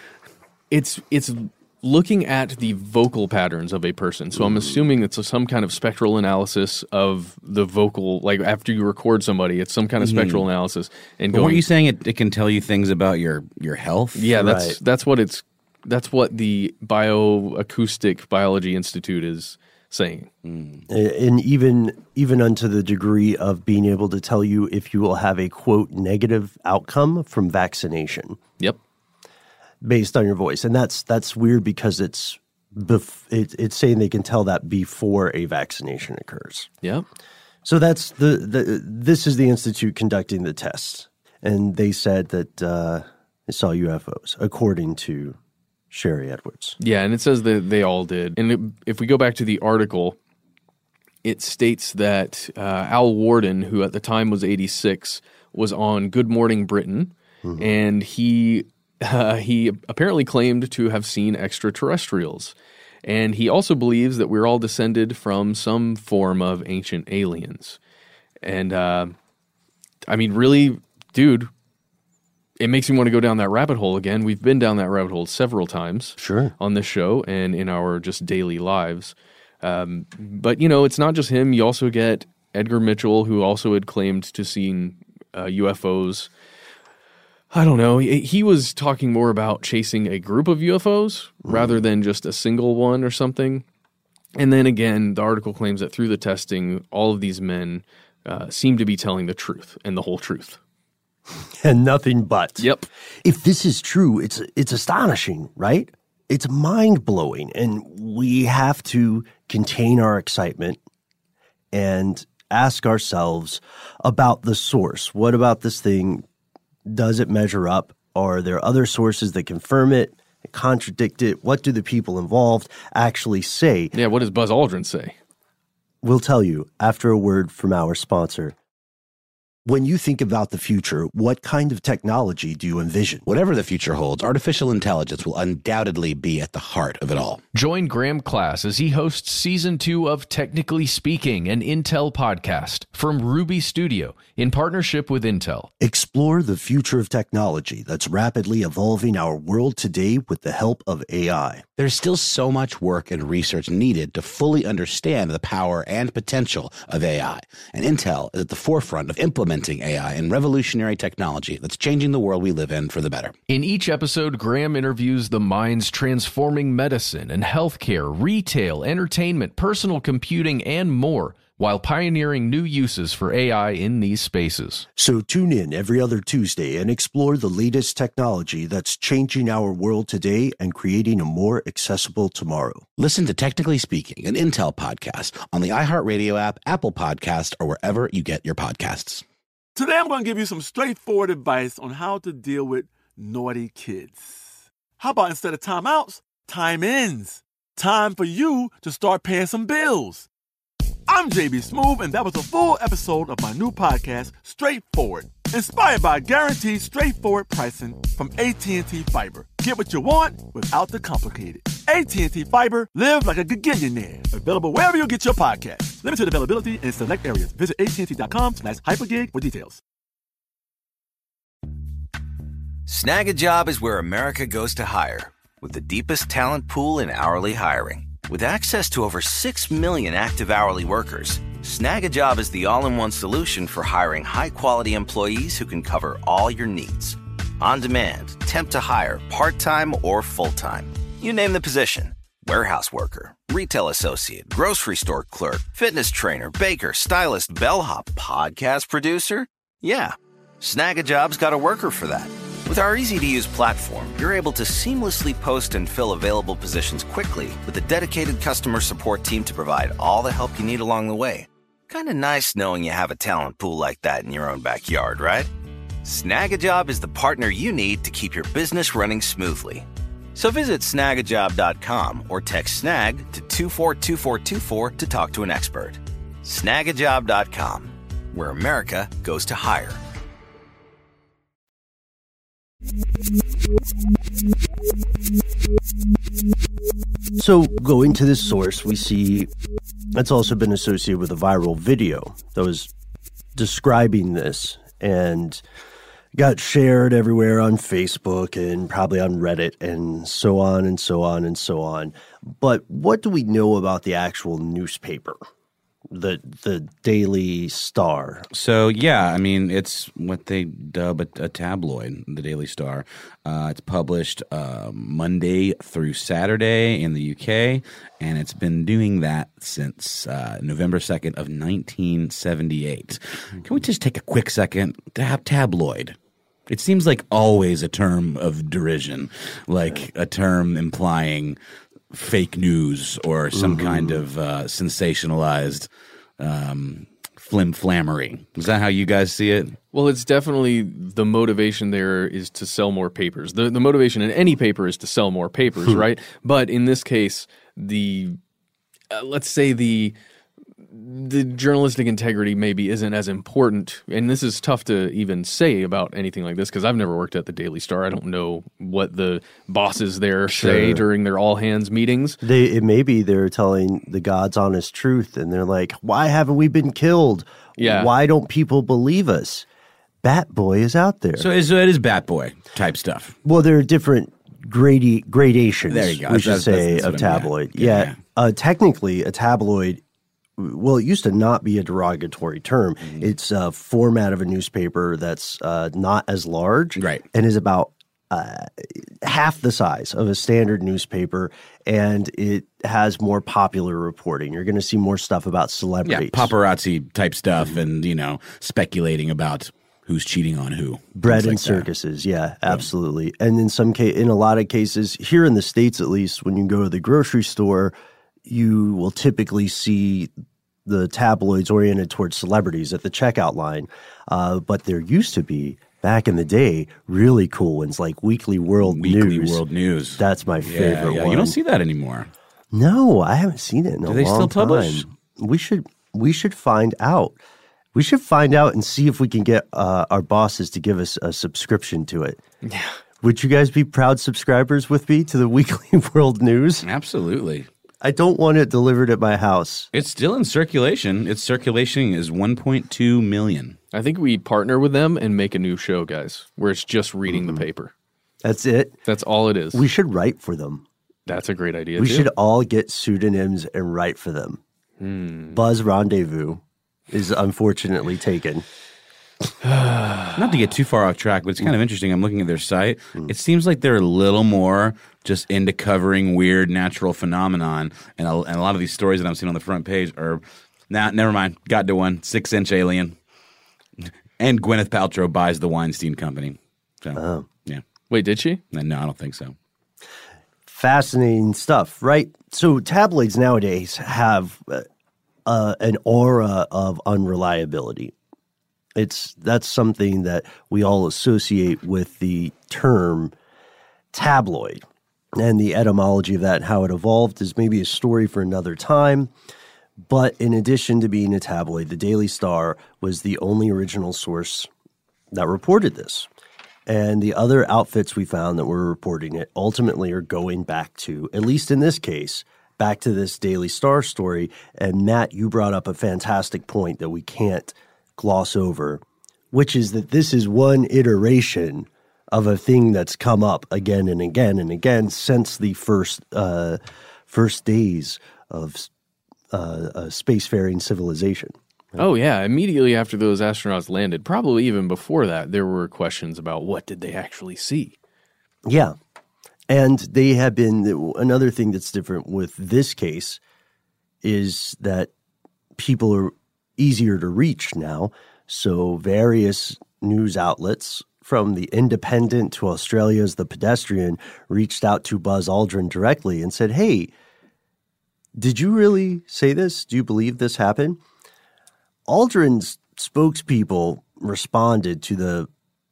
Speaker 2: It's it's looking at the vocal patterns of a person. So I'm assuming it's a, some kind of spectral analysis of the vocal. Like after you record somebody, it's some kind of spectral
Speaker 8: Mhm.
Speaker 2: analysis. And
Speaker 8: But
Speaker 2: going,
Speaker 8: weren't you saying it, it can tell you things about your, your health?
Speaker 2: yeah, that's
Speaker 7: Right.
Speaker 2: that's what it's. That's what the Bioacoustic Biology Institute is saying.
Speaker 7: And even even unto the degree of being able to tell you if you will have a, quote, negative outcome from vaccination
Speaker 2: Yep.
Speaker 7: based on your voice. And that's that's weird because it's bef- it, it's saying they can tell that before a vaccination occurs.
Speaker 2: Yep.
Speaker 7: So that's the, the this is the institute conducting the tests. And they said that uh, they saw U F Os, according to Sherry Edwards.
Speaker 2: Yeah, and it says that they all did. And it, if we go back to the article, it states that uh, Al Warden, who at the time was eighty-six, was on Good Morning Britain, mm-hmm. and he uh, he apparently claimed to have seen extraterrestrials. And he also believes that we're all descended from some form of ancient aliens. And, uh, I mean, really, dude, it makes me want to go down that rabbit hole again. We've been down that rabbit hole several times
Speaker 7: Sure.
Speaker 2: on this show and in our just daily lives. Um, but, you know, it's not just him. You also get Edgar Mitchell, who also had claimed to seen uh, U F Os. I don't know. He, he was talking more about chasing a group of U F Os mm. rather than just a single one or something. And then again, the article claims that through the testing, all of these men uh, seem to be telling the truth and the whole truth.
Speaker 7: And nothing but.
Speaker 2: Yep.
Speaker 7: If this is true, it's it's astonishing, right?
Speaker 3: it's mind-blowing, and we have to contain our excitement and ask ourselves about the source. What about this thing? Does it measure up? Are there other sources that confirm it, contradict it? What do the people involved actually say?
Speaker 2: Yeah, what does Buzz Aldrin say?
Speaker 3: We'll tell you after a word from our sponsor. When you think about the future, what kind of technology do you envision?
Speaker 1: Whatever the future holds, artificial intelligence will undoubtedly be at the heart of it all.
Speaker 9: Join Graham Class as he hosts season two of Technically Speaking, an Intel podcast from Ruby Studio in partnership with Intel.
Speaker 3: Explore the future of technology that's rapidly evolving our world today with the help of A I.
Speaker 1: There's still so much work and research needed to fully understand the power and potential of A I. And Intel is at the forefront of implementing A I and revolutionary technology that's changing the world we live in for the better.
Speaker 9: In each episode, Graham interviews the minds transforming medicine and healthcare, retail, entertainment, personal computing, and more, while pioneering new uses for A I in these spaces.
Speaker 3: So tune in every other Tuesday and explore the latest technology that's changing our world today and creating a more accessible tomorrow.
Speaker 1: Listen to Technically Speaking, an Intel podcast on the iHeartRadio app, Apple Podcast, or wherever you get your podcasts.
Speaker 10: Today I'm going to give you some straightforward advice on how to deal with naughty kids. How about instead of timeouts, time ins? Time for you to start paying some bills. I'm J B Smoove, and that was a full episode of my new podcast, Straightforward, inspired by guaranteed straightforward pricing from A T and T Fiber. Get what you want without the complicated. A T and T Fiber, live like a gigillionaire. Available wherever you get your podcast. Limited availability in select areas. Visit AT&T.com slash hypergig for details.
Speaker 11: Snag a Job is where America goes to hire, with the deepest talent pool in hourly hiring. With access to over six million active hourly workers, Snag a Job is the all-in-one solution for hiring high-quality employees who can cover all your needs. On demand, temp to hire, part-time or full-time. You name the position. Warehouse worker, retail associate, grocery store clerk, fitness trainer, baker, stylist, bellhop, podcast producer. Yeah, Snag a Job's got a worker for that. With our easy-to-use platform, you're able to seamlessly post and fill available positions quickly with a dedicated customer support team to provide all the help you need along the way. Kind of nice knowing you have a talent pool like that in your own backyard, right? Snag a Job is the partner you need to keep your business running smoothly. So visit snag a job dot com or text snag to two four two four two four to talk to an expert. snag a job dot com, where America goes to hire.
Speaker 3: So going to this source, we see it's also been associated with a viral video that was describing this and got shared everywhere on Facebook and probably on Reddit and so on and so on and so on. But what do we know about the actual newspaper? The the Daily Star.
Speaker 8: So, yeah, I mean, it's what they dub a, a tabloid, the Daily Star. Uh, it's published uh, Monday through Saturday in the U K, and it's been doing that since uh, November second of nineteen seventy-eight. Can we just take a quick second to have tabloid? It seems like always a term of derision, like a term implying fake news or some mm-hmm. kind of uh, sensationalized um, flim-flammery. Is that how you guys see it?
Speaker 2: Well, it's definitely the motivation there is to sell more papers. The the motivation in any paper is to sell more papers, right? But in this case, the uh, let's say the the journalistic integrity maybe isn't as important, and this is tough to even say about anything like this because I've never worked at the Daily Star. I don't know what the bosses there
Speaker 3: Sure.
Speaker 2: say during their all-hands meetings.
Speaker 3: They it maybe they're telling the God's honest truth, and they're like, "Why haven't we been killed?
Speaker 2: Yeah.
Speaker 3: Why don't people believe us? Bat Boy is out there."
Speaker 8: So, so it is Bat Boy type stuff.
Speaker 3: Well, there are different gradi- gradations.
Speaker 8: There you go.
Speaker 3: We should
Speaker 8: That's-
Speaker 3: say
Speaker 8: that's- that's
Speaker 3: of
Speaker 8: what I'm at.
Speaker 3: tabloid.
Speaker 8: Yeah,
Speaker 3: Yeah,
Speaker 8: yeah.
Speaker 3: Uh, technically, a tabloid. Well, it used to not be a derogatory term.
Speaker 8: Mm-hmm.
Speaker 3: It's a format of a newspaper that's uh, not as large,
Speaker 8: Right.
Speaker 3: and is about uh, half the size of a standard newspaper, and it has more popular reporting. You're going to see more stuff about
Speaker 8: Yeah,
Speaker 3: celebrities.
Speaker 8: paparazzi type stuff and, you know, speculating about who's cheating on who.
Speaker 3: Bread and
Speaker 8: like
Speaker 3: circuses, yeah, absolutely. And in some case, in a lot of cases, here in the States at least, when you go to the grocery store, you will typically see the tabloids oriented towards celebrities at the checkout line. Uh, but there used to be, back in the day, really cool ones like Weekly World
Speaker 8: Weekly
Speaker 3: News.
Speaker 8: World News.
Speaker 3: That's my
Speaker 8: Yeah,
Speaker 3: favorite
Speaker 8: yeah.
Speaker 3: one.
Speaker 8: You don't see that anymore.
Speaker 3: No, I haven't seen it in a
Speaker 8: Do they
Speaker 3: long
Speaker 8: still publish?
Speaker 3: time. We should we should find out. We should find out and see if we can get uh, our bosses to give us a subscription to it.
Speaker 2: Yeah.
Speaker 3: Would you guys be proud subscribers with me to the Weekly World News?
Speaker 8: Absolutely.
Speaker 3: I don't want it delivered at my house.
Speaker 8: It's still in circulation. Its circulation is one point two million.
Speaker 2: I think we partner with them and make a new show, guys, where it's just reading
Speaker 3: Mm-hmm.
Speaker 2: the paper.
Speaker 3: That's it.
Speaker 2: That's all it is.
Speaker 3: We should write for them.
Speaker 2: That's a great idea,
Speaker 3: We
Speaker 2: too.
Speaker 3: should all get pseudonyms and write for them.
Speaker 2: Hmm.
Speaker 3: Buzz Rendezvous is unfortunately taken.
Speaker 8: Not to get too far off track, but it's kind of interesting. I'm looking at their site. It seems like they're a little more just into covering weird natural phenomenon. And a, and a lot of these stories that I'm seeing on the front page are, nah, never mind. Got to one. Six-inch alien. And Gwyneth Paltrow buys the Weinstein Company. So,
Speaker 3: Oh.
Speaker 8: yeah.
Speaker 2: Wait, did she?
Speaker 8: No, I don't think so.
Speaker 3: Fascinating stuff, right? So tabloids nowadays have uh, uh, an aura of unreliability. It's that's something that we all associate with the term tabloid, and the etymology of that and how it evolved is maybe a story for another time. But in addition to being a tabloid, the Daily Star was the only original source that reported this. And the other outfits we found that were reporting it ultimately are going back to, at least in this case, back to this Daily Star story. And Matt, you brought up a fantastic point that we can't gloss over, which is that this is one iteration of a thing that's come up again and again and again since the first uh, first days of uh, uh, spacefaring civilization.
Speaker 2: Oh, yeah. Immediately after those astronauts landed, probably even before that, there were questions about what did they actually see?
Speaker 3: Yeah. And they have been, another thing that's different with this case is that people are easier to reach now. So various news outlets, from The Independent to Australia's The Pedestrian, reached out to Buzz Aldrin directly and said, hey, did you really say this? Do you believe this happened? Aldrin's spokespeople responded to the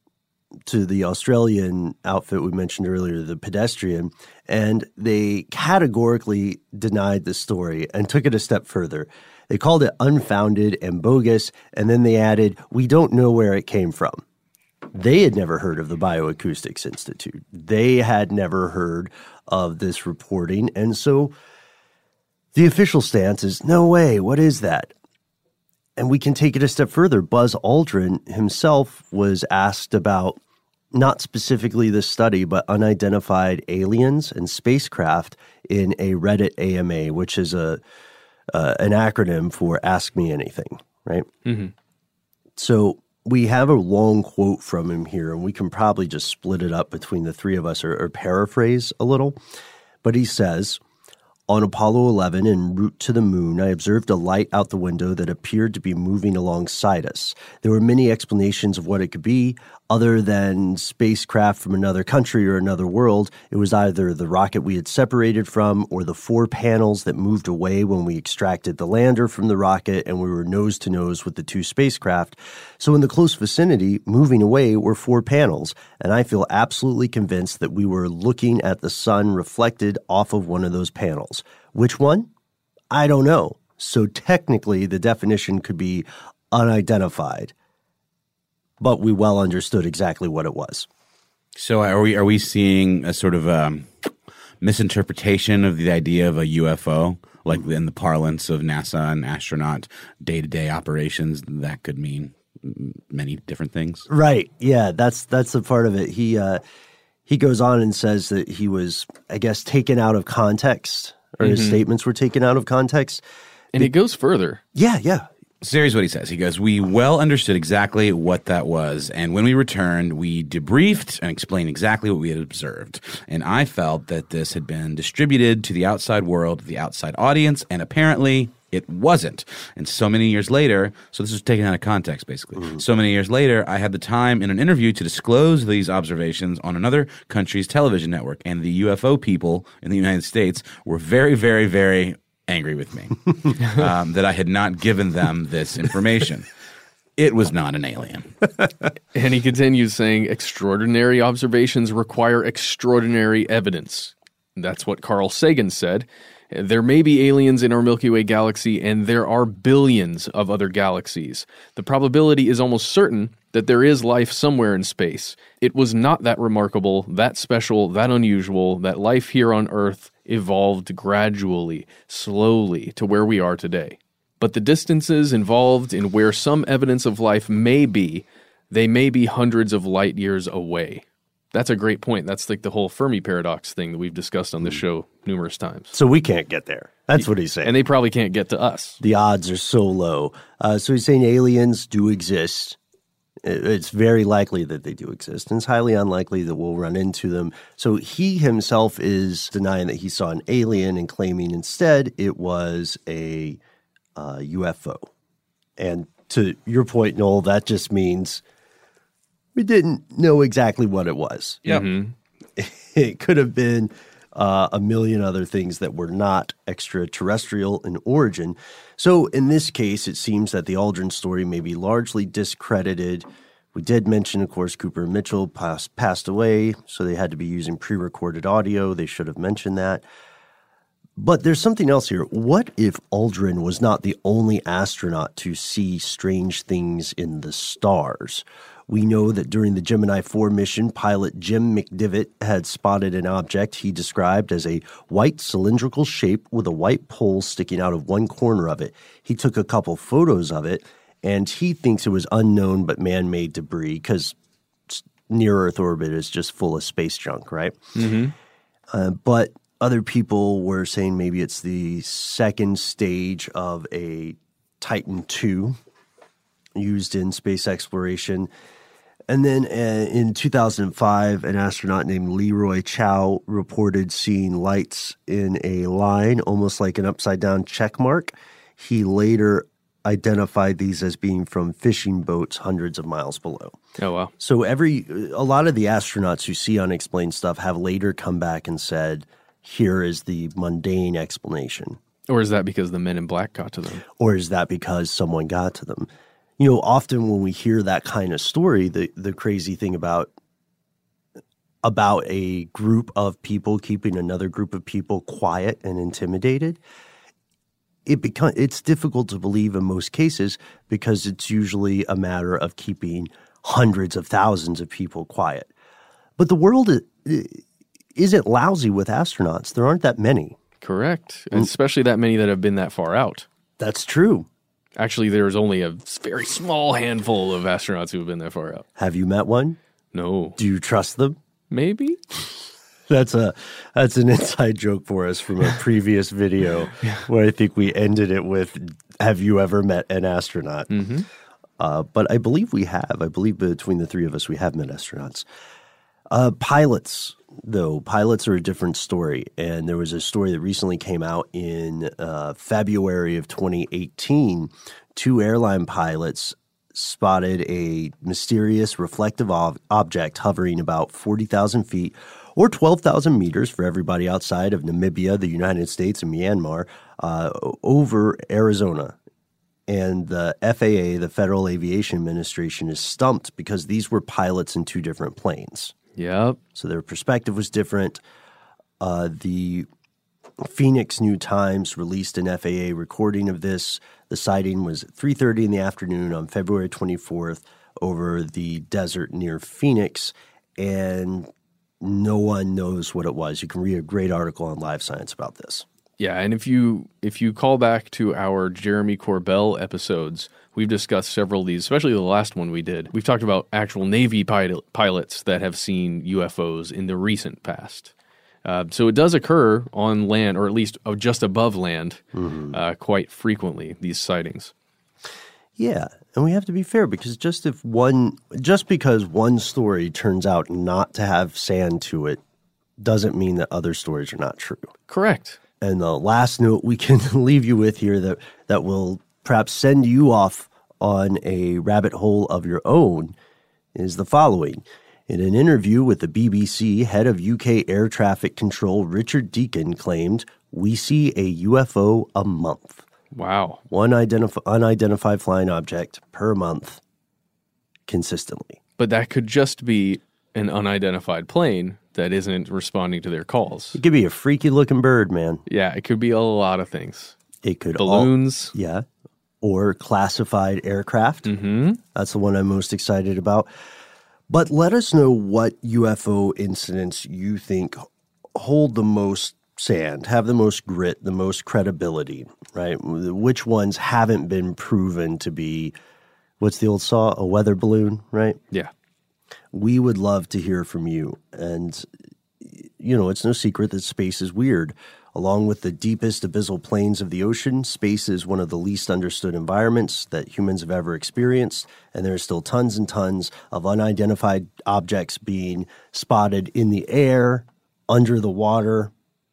Speaker 3: to the Australian outfit we mentioned earlier, The Pedestrian, and they categorically denied the story and took it a step further. They called it unfounded and bogus, and then they added, we don't know where it came from. They had never heard of the Bioacoustics Institute. They had never heard of this reporting, and so the official stance is, no way, what is that? And we can take it a step further. Buzz Aldrin himself was asked about not specifically this study, but unidentified aliens and spacecraft in a Reddit A M A, which is a uh, an acronym for Ask Me Anything, right?
Speaker 2: Mm-hmm.
Speaker 3: So we have a long quote from him here, and we can probably just split it up between the three of us or, or paraphrase a little. But he says, on Apollo eleven, en route to the moon, I observed a light out the window that appeared to be moving alongside us. There were many explanations of what it could be, other than spacecraft from another country or another world. It was either the rocket we had separated from or the four panels that moved away when we extracted the lander from the rocket and we were nose to nose with the two spacecraft. So in the close vicinity, moving away were four panels, and I feel absolutely convinced that we were looking at the sun reflected off of one of those panels. Which one? I don't know. So technically, the definition could be unidentified, but we well understood exactly what it was.
Speaker 8: So are we are we seeing a sort of um, misinterpretation of the idea of a U F O, like in the parlance of NASA and astronaut day-to-day operations? That could mean many different things.
Speaker 3: Right. Yeah, that's that's the part of it. He uh, he goes on and says that he was, I guess, taken out of context, or his
Speaker 2: Mhm.
Speaker 3: statements were taken out of context.
Speaker 2: And it goes further.
Speaker 3: Yeah, yeah.
Speaker 8: So here's what he says. He goes, we well understood exactly what that was. And when we returned, we debriefed and explained exactly what we had observed. And I felt that this had been distributed to the outside world, the outside audience, and apparently it wasn't. And so many years later, so this was taken out of context, basically. Mm-hmm. So many years later, I had the time in an interview to disclose these observations on another country's television network. And the U F O people in the United States were very, very, very angry with me um, that I had not given them this information. It was not an alien.
Speaker 2: And he continues saying, extraordinary observations require extraordinary evidence. That's what Carl Sagan said. There may be aliens in our Milky Way galaxy, and there are billions of other galaxies. The probability is almost certain that there is life somewhere in space. It was not that remarkable, that special, that unusual, that life here on Earth evolved gradually, slowly, to where we are today. But the distances involved in where some evidence of life may be, they may be hundreds of light years away. That's a great point. That's like the whole Fermi paradox thing that we've discussed on this show numerous times.
Speaker 3: So we can't get there. That's what he's saying.
Speaker 2: And they probably can't get to us.
Speaker 3: The odds are so low. Uh, so he's saying aliens do exist. It's very likely that they do exist, and it's highly unlikely that we'll run into them. So he himself is denying that he saw an alien and claiming instead it was a Uh, U F O. And to your point, Noel, that just means we didn't know exactly what it was.
Speaker 8: Yep.
Speaker 2: Mm-hmm.
Speaker 3: It could have been uh, a million other things that were not extraterrestrial in origin. So in this case, it seems that the Aldrin story may be largely discredited. We did mention, of course, Cooper and Mitchell pass, passed away, so they had to be using pre-recorded audio. They should have mentioned that. But there's something else here. What if Aldrin was not the only astronaut to see strange things in the stars? We know that during the Gemini four mission, pilot Jim McDivitt had spotted an object he described as a white cylindrical shape with a white pole sticking out of one corner of it. He took a couple photos of it, and he thinks it was unknown but man-made debris because near-Earth orbit is just full of space junk, right?
Speaker 2: Mm-hmm.
Speaker 3: Uh, but other people were saying maybe it's the second stage of a Titan two used in space exploration. And then uh, in two thousand five, an astronaut named Leroy Chow reported seeing lights in a line, almost like an upside-down check mark. He later identified these as being from fishing boats hundreds of miles below.
Speaker 2: Oh, wow.
Speaker 3: So every a lot of the astronauts who see unexplained stuff have later come back and said, here is the mundane explanation.
Speaker 2: Or is that because the men in black got to them?
Speaker 3: Or is that because someone got to them? You know, often when we hear that kind of story, the, the crazy thing about about a group of people keeping another group of people quiet and intimidated, it become, it's difficult to believe in most cases because it's usually a matter of keeping hundreds of thousands of people quiet. But the world is, isn't lousy with astronauts. There aren't that many.
Speaker 2: Correct. And especially that many that have been that far out.
Speaker 3: That's true.
Speaker 2: Actually, there's only a very small handful of astronauts who have been that far out.
Speaker 3: Have you met one?
Speaker 2: No.
Speaker 3: Do you trust them?
Speaker 2: Maybe.
Speaker 3: That's a that's an inside joke for us from a previous video yeah. where I think we ended it with, have you ever met an astronaut?
Speaker 2: Mm-hmm.
Speaker 3: Uh, but I believe we have. I believe between the three of us, we have met astronauts. Uh, pilots, though, pilots are a different story. And there was a story that recently came out in uh, February of twenty eighteen. Two airline pilots spotted a mysterious reflective ob- object hovering about forty thousand feet or twelve thousand meters for everybody outside of Namibia, the United States, and Myanmar, uh, over Arizona. And the F A A, the Federal Aviation Administration, is stumped because these were pilots in two different planes.
Speaker 2: Yep.
Speaker 3: So their perspective was different. Uh, the Phoenix New Times released an F A A recording of this. The sighting was at three thirty in the afternoon on February twenty-fourth over the desert near Phoenix, and no one knows what it was. You can read a great article on Live Science about this.
Speaker 2: Yeah, and if you if you call back to our Jeremy Corbell episodes, we've discussed several of these, especially the last one we did. We've talked about actual Navy pilot, pilots that have seen U F Os in the recent past. Uh, so it does occur on land, or at least just above land, mm-hmm. uh, quite frequently, these sightings.
Speaker 3: Yeah, and we have to be fair because just if one, just because one story turns out not to have sand to it, doesn't mean that other stories are not true.
Speaker 2: Correct.
Speaker 3: And the last note we can leave you with here that, that will perhaps send you off on a rabbit hole of your own is the following. In an interview with the B B C, head of U K Air Traffic Control Richard Deacon claimed, "We see a U F O a month."
Speaker 2: Wow.
Speaker 3: One identif- unidentified flying object per month consistently.
Speaker 2: But that could just be an unidentified plane that isn't responding to their calls.
Speaker 3: It could be a freaky looking bird, man.
Speaker 2: Yeah, it could be a lot of things.
Speaker 3: It could
Speaker 2: balloons.
Speaker 3: All, yeah. Or classified aircraft.
Speaker 2: Mm-hmm.
Speaker 3: That's the one I'm most excited about. But let us know what U F O incidents you think hold the most sand, have the most grit, the most credibility, right? Which ones haven't been proven to be, what's the old saw, a weather balloon, right?
Speaker 2: Yeah.
Speaker 3: We would love to hear from you. And, you know, it's no secret that space is weird. Along with the deepest abyssal plains of the ocean, space is one of the least understood environments that humans have ever experienced, and there are still tons and tons of unidentified objects being spotted in the air, under the water.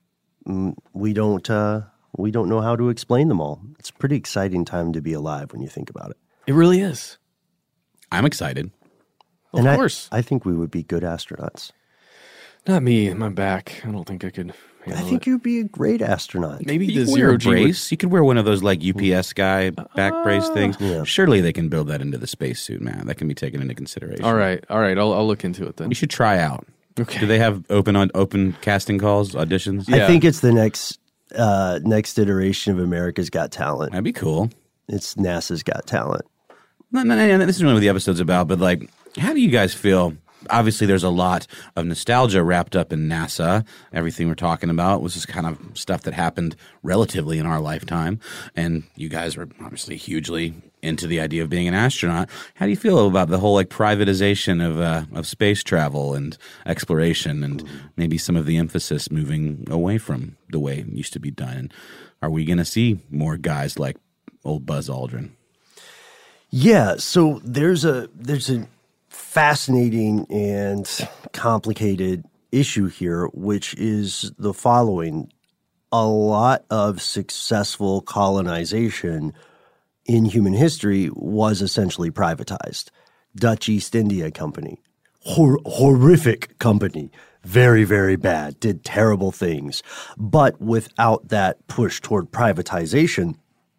Speaker 3: We don't, uh, we don't know how to explain them all. It's a pretty exciting time to be alive when you think about it.
Speaker 2: It really is.
Speaker 8: I'm excited.
Speaker 2: Of
Speaker 3: and
Speaker 2: course.
Speaker 3: I, I think we would be good astronauts.
Speaker 2: Not me, my back. I don't think I could.
Speaker 3: I think it. You'd be a great astronaut.
Speaker 2: Maybe
Speaker 8: you
Speaker 2: the
Speaker 8: could wear
Speaker 2: zero
Speaker 8: a
Speaker 2: G
Speaker 8: brace. You could wear one of those like U P S guy back
Speaker 2: uh,
Speaker 8: brace things.
Speaker 3: Yeah.
Speaker 8: Surely they can build that into the spacesuit, man. That can be taken into consideration.
Speaker 2: All right, all right. I'll, I'll look into it then.
Speaker 8: We should try out.
Speaker 2: Okay.
Speaker 8: Do they have open on open casting calls, auditions?
Speaker 3: I think it's the next uh, next iteration of America's Got Talent.
Speaker 8: That'd be cool.
Speaker 3: It's NASA's Got Talent.
Speaker 8: No, no, no, no, this is really what the episode's about, but like, how do you guys feel? Obviously, there's a lot of nostalgia wrapped up in NASA. Everything we're talking about was just kind of stuff that happened relatively in our lifetime. And you guys were obviously hugely into the idea of being an astronaut. How do you feel about the whole like privatization of uh, of space travel and exploration, and maybe some of the emphasis moving away from the way it used to be done? And are we going to see more guys like old Buzz Aldrin?
Speaker 3: Yeah, so there's a there's a fascinating and complicated issue here, which is the following. A lot of successful colonization in human history was essentially privatized. Dutch East India Company, hor- horrific company, very, very bad, did terrible things. But without that push toward privatization,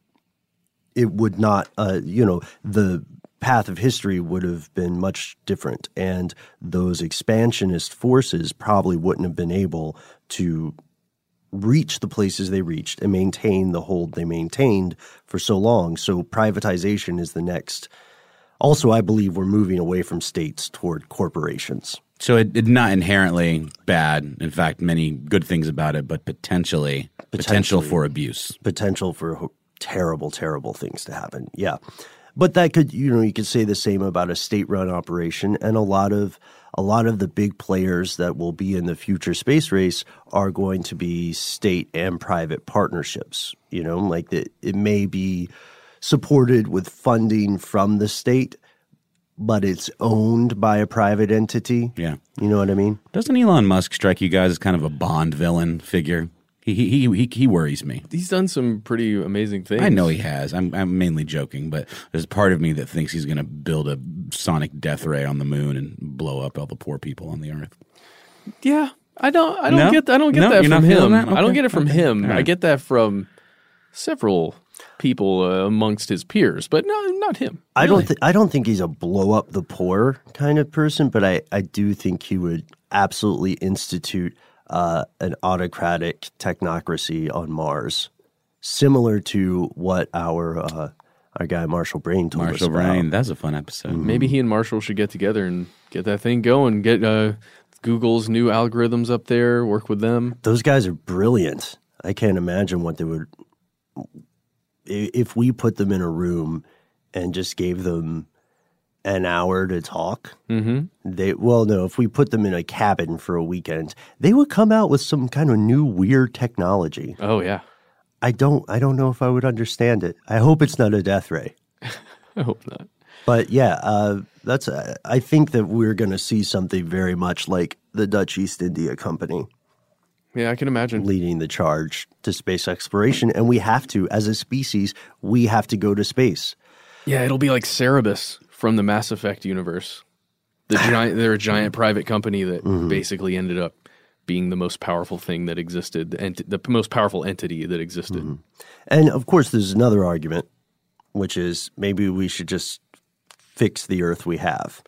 Speaker 3: it would not, uh, you know, the path of history would have been much different. And those expansionist forces probably wouldn't have been able to reach the places they reached and maintain the hold they maintained for so long. So privatization is the next. Also, I believe we're moving away from states toward corporations.
Speaker 8: So it, it's not inherently bad. In fact, many good things about it, but potentially, potential for abuse.
Speaker 3: Potential for terrible, terrible things to happen. Yeah. But that could, you know, you could say the same about a state-run operation, and a lot of a lot of the big players that will be in the future space race are going to be state and private partnerships. You know, like the, it may be supported with funding from the state, but it's owned by a private entity.
Speaker 8: Yeah.
Speaker 3: You know what I mean?
Speaker 8: Doesn't Elon Musk strike you guys as kind of a Bond villain figure? He he he he worries me.
Speaker 2: He's done some pretty amazing things.
Speaker 8: I know he has. I'm I'm mainly joking, but there's part of me that thinks he's going to build a sonic death ray on the moon and blow up all the poor people on the Earth.
Speaker 2: Yeah, I don't. I don't
Speaker 8: No?
Speaker 2: get. I don't get
Speaker 8: No?
Speaker 2: that
Speaker 8: You're
Speaker 2: from
Speaker 8: not feeling
Speaker 2: him.
Speaker 8: that?
Speaker 2: I don't
Speaker 8: Okay.
Speaker 2: get it from
Speaker 8: Okay.
Speaker 2: him.
Speaker 8: All
Speaker 2: I
Speaker 8: right.
Speaker 2: get that from several people uh, amongst his peers, but no, not him.
Speaker 3: I
Speaker 2: Really.
Speaker 3: don't. Th- I don't think he's a blow up the poor kind of person, but I, I do think he would absolutely institute uh, an autocratic technocracy on Mars, similar to what our uh, our guy Marshall Brain told
Speaker 8: Marshall
Speaker 3: us about.
Speaker 8: Brain, that's a fun episode.
Speaker 2: Maybe he and Marshall should get together and get that thing going. Get uh, Google's new algorithms up there. Work with them.
Speaker 3: Those guys are brilliant. I can't imagine what they would if we put them in a room and just gave them an hour to talk.
Speaker 2: Mm-hmm.
Speaker 3: They well, no, if we put them in a cabin for a weekend, they would come out with some kind of new weird technology.
Speaker 2: Oh yeah.
Speaker 3: I don't I don't know if I would understand it. I hope it's not a death ray.
Speaker 2: I hope not.
Speaker 3: But yeah, uh, that's uh, I think that we're going to see something very much like the Dutch East India Company.
Speaker 2: Yeah, I can imagine.
Speaker 3: Leading the charge to space exploration. And we have to, as a species, we have to go to space.
Speaker 2: Yeah, it'll be like Cerebus from the Mass Effect universe. The giant, they're a giant private company that mm-hmm. basically ended up being the most powerful thing that existed, and the most powerful entity that existed.
Speaker 3: Mm-hmm. And of course, there's another argument, which is maybe we should just fix the Earth we have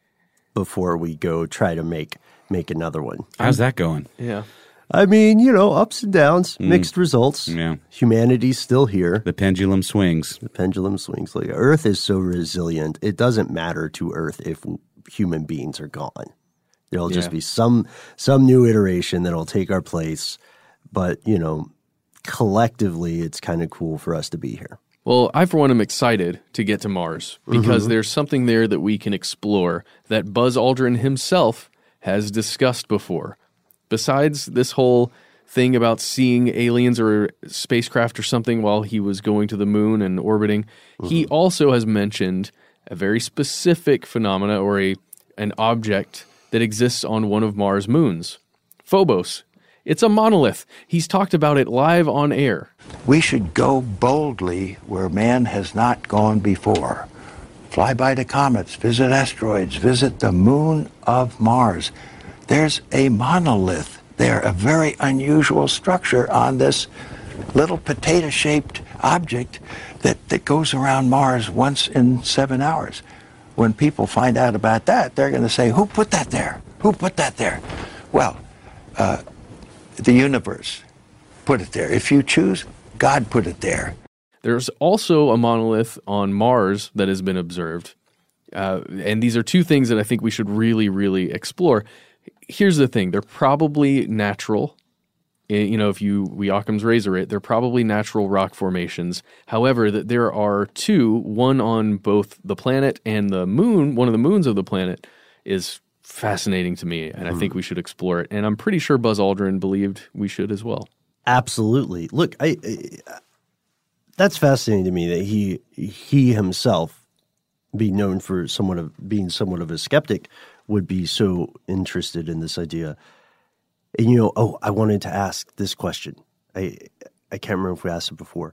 Speaker 3: before we go try to make make another one.
Speaker 8: How's that going?
Speaker 2: Yeah.
Speaker 3: I mean, you know, ups and downs,
Speaker 8: mm.
Speaker 3: mixed results.
Speaker 8: Yeah.
Speaker 3: Humanity's still here.
Speaker 8: The pendulum swings.
Speaker 3: The pendulum swings. Like, Earth is so resilient. It doesn't matter to Earth if human beings are gone. There'll just
Speaker 2: yeah.
Speaker 3: be some some new iteration that'll take our place. But, you know, collectively, it's kind of cool for us to be here.
Speaker 2: Well, I, for one, am excited to get to Mars because
Speaker 3: mm-hmm.
Speaker 2: there's something there that we can explore that Buzz Aldrin himself has discussed before. Besides this whole thing about seeing aliens or spacecraft or something while he was going to the moon and orbiting, mm-hmm. he also has mentioned a very specific phenomena or a an object that exists on one of Mars' moons, Phobos. It's a monolith. He's talked about it live on air.
Speaker 12: We should go boldly where man has not gone before. Fly by the comets, visit asteroids, visit the moon of Mars. There's a monolith there, a very unusual structure on this little potato-shaped object that, that goes around Mars once in seven hours. When people find out about that, they're going to say, who put that there? Who put that there? Well, uh, the universe put it there. If you choose, God put it there.
Speaker 2: There's also a monolith on Mars that has been observed. Uh, and these are two things that I think we should really, really explore. Here's the thing. They're probably natural. You know, if you we Occam's razor it, they're probably natural rock formations. However, that there are two, one on both the planet and the moon, one of the moons of the planet, is fascinating to me, and I think we should explore it. And I'm pretty sure Buzz Aldrin believed we should as well.
Speaker 3: Absolutely. Look, I, I that's fascinating to me that he he himself, being known for somewhat of being somewhat of a skeptic, would be so interested in this idea. And, you know, oh, I wanted to ask this question. I I can't remember if we asked it before.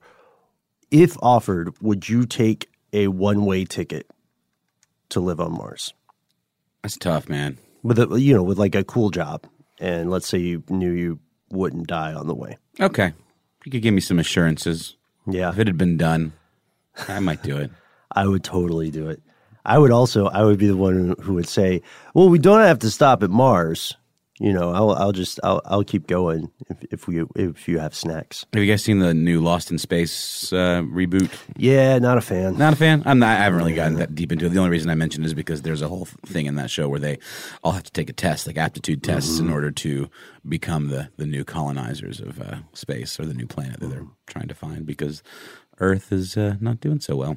Speaker 3: If offered, would you take a one-way ticket to live on Mars?
Speaker 8: That's tough, man.
Speaker 3: With a, you know, with like a cool job, and let's say you knew you wouldn't die on the way.
Speaker 8: Okay, you could give me some assurances.
Speaker 3: Yeah,
Speaker 8: if it had been done, I might do it.
Speaker 3: I would totally do it. I would also, I would be the one who would say, "Well, we don't have to stop at Mars. You know, I'll, I'll just, I'll, I'll keep going if, if we, if you have snacks."
Speaker 8: Have you guys seen the new Lost in Space uh, reboot?
Speaker 3: Yeah, not a fan.
Speaker 8: Not a fan. I'm not. I haven't really gotten that deep into it. The only reason I mentioned it is because there's a whole thing in that show where they all have to take a test, like aptitude tests, mm-hmm. in order to become the the new colonizers of uh, space or the new planet that they're trying to find, because Earth is uh, not doing so well.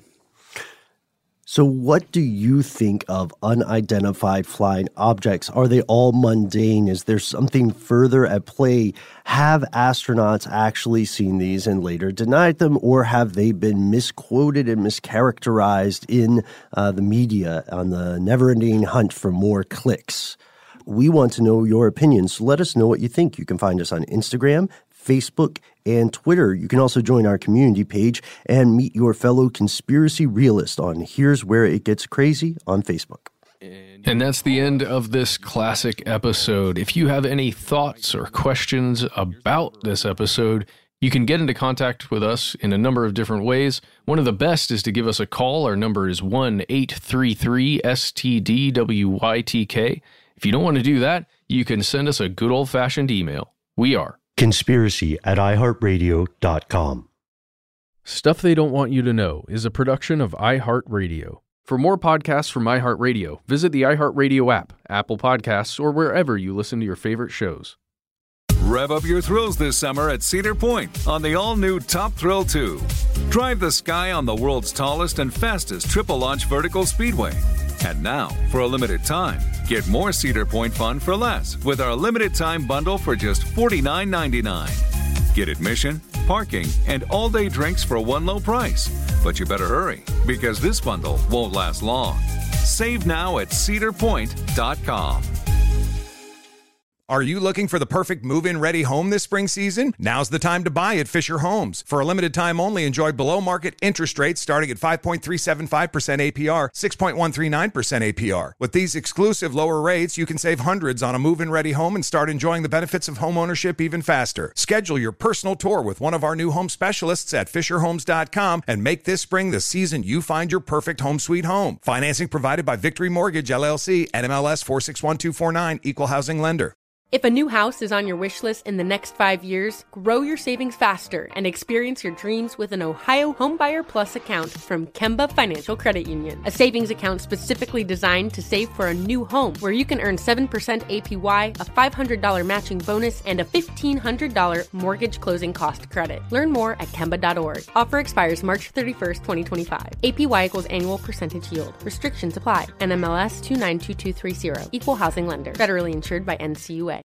Speaker 3: So what do you think of unidentified flying objects? Are they all mundane? Is there something further at play? Have astronauts actually seen these and later denied them, or have they been misquoted and mischaracterized in uh, the media on the never-ending hunt for more clicks? We want to know your opinions, so let us know what you think. You can find us on Instagram, Facebook, and Twitter. You can also join our community page and meet your fellow conspiracy realist on Here's Where It Gets Crazy on Facebook.
Speaker 9: And that's the end of this classic episode. If you have any thoughts or questions about this episode, you can get into contact with us in a number of different ways. One of the best is to give us a call. Our number is one eight three three S T D W Y T K. If you don't want to do that, you can send us a good old-fashioned email. We are
Speaker 7: Conspiracy at i heart radio dot com.
Speaker 2: Stuff They Don't Want You to Know is a production of iHeartRadio. For more podcasts from iHeartRadio, visit the iHeartRadio app, Apple Podcasts, or wherever you listen to your favorite shows.
Speaker 4: Rev up your thrills this summer at Cedar Point on the all-new Top Thrill two. Drive the sky on the world's tallest and fastest triple-launch vertical speedway. And now, for a limited time, get more Cedar Point fun for less with our limited-time bundle for just forty-nine ninety-nine. Get admission, parking, and all-day drinks for one low price. But you better hurry, because this bundle won't last long. Save now at cedar point dot com.
Speaker 13: Are you looking for the perfect move-in ready home this spring season? Now's the time to buy at Fisher Homes. For a limited time only, enjoy below-market interest rates starting at five point three seven five percent A P R, six point one three nine percent A P R. With these exclusive lower rates, you can save hundreds on a move-in ready home and start enjoying the benefits of home ownership even faster. Schedule your personal tour with one of our new home specialists at fisher homes dot com and make this spring the season you find your perfect home sweet home. Financing provided by Victory Mortgage, L L C, N M L S four six one two four nine, Equal Housing Lender.
Speaker 14: If a new house is on your wish list in the next five years, grow your savings faster and experience your dreams with an Ohio Homebuyer Plus account from Kemba Financial Credit Union. A savings account specifically designed to save for a new home where you can earn seven percent A P Y, a five hundred dollars matching bonus, and a fifteen hundred dollars mortgage closing cost credit. Learn more at kemba dot org. Offer expires March thirty-first, twenty twenty-five. A P Y equals annual percentage yield. Restrictions apply. N M L S two nine two two three zero. Equal housing lender. Federally insured by N C U A.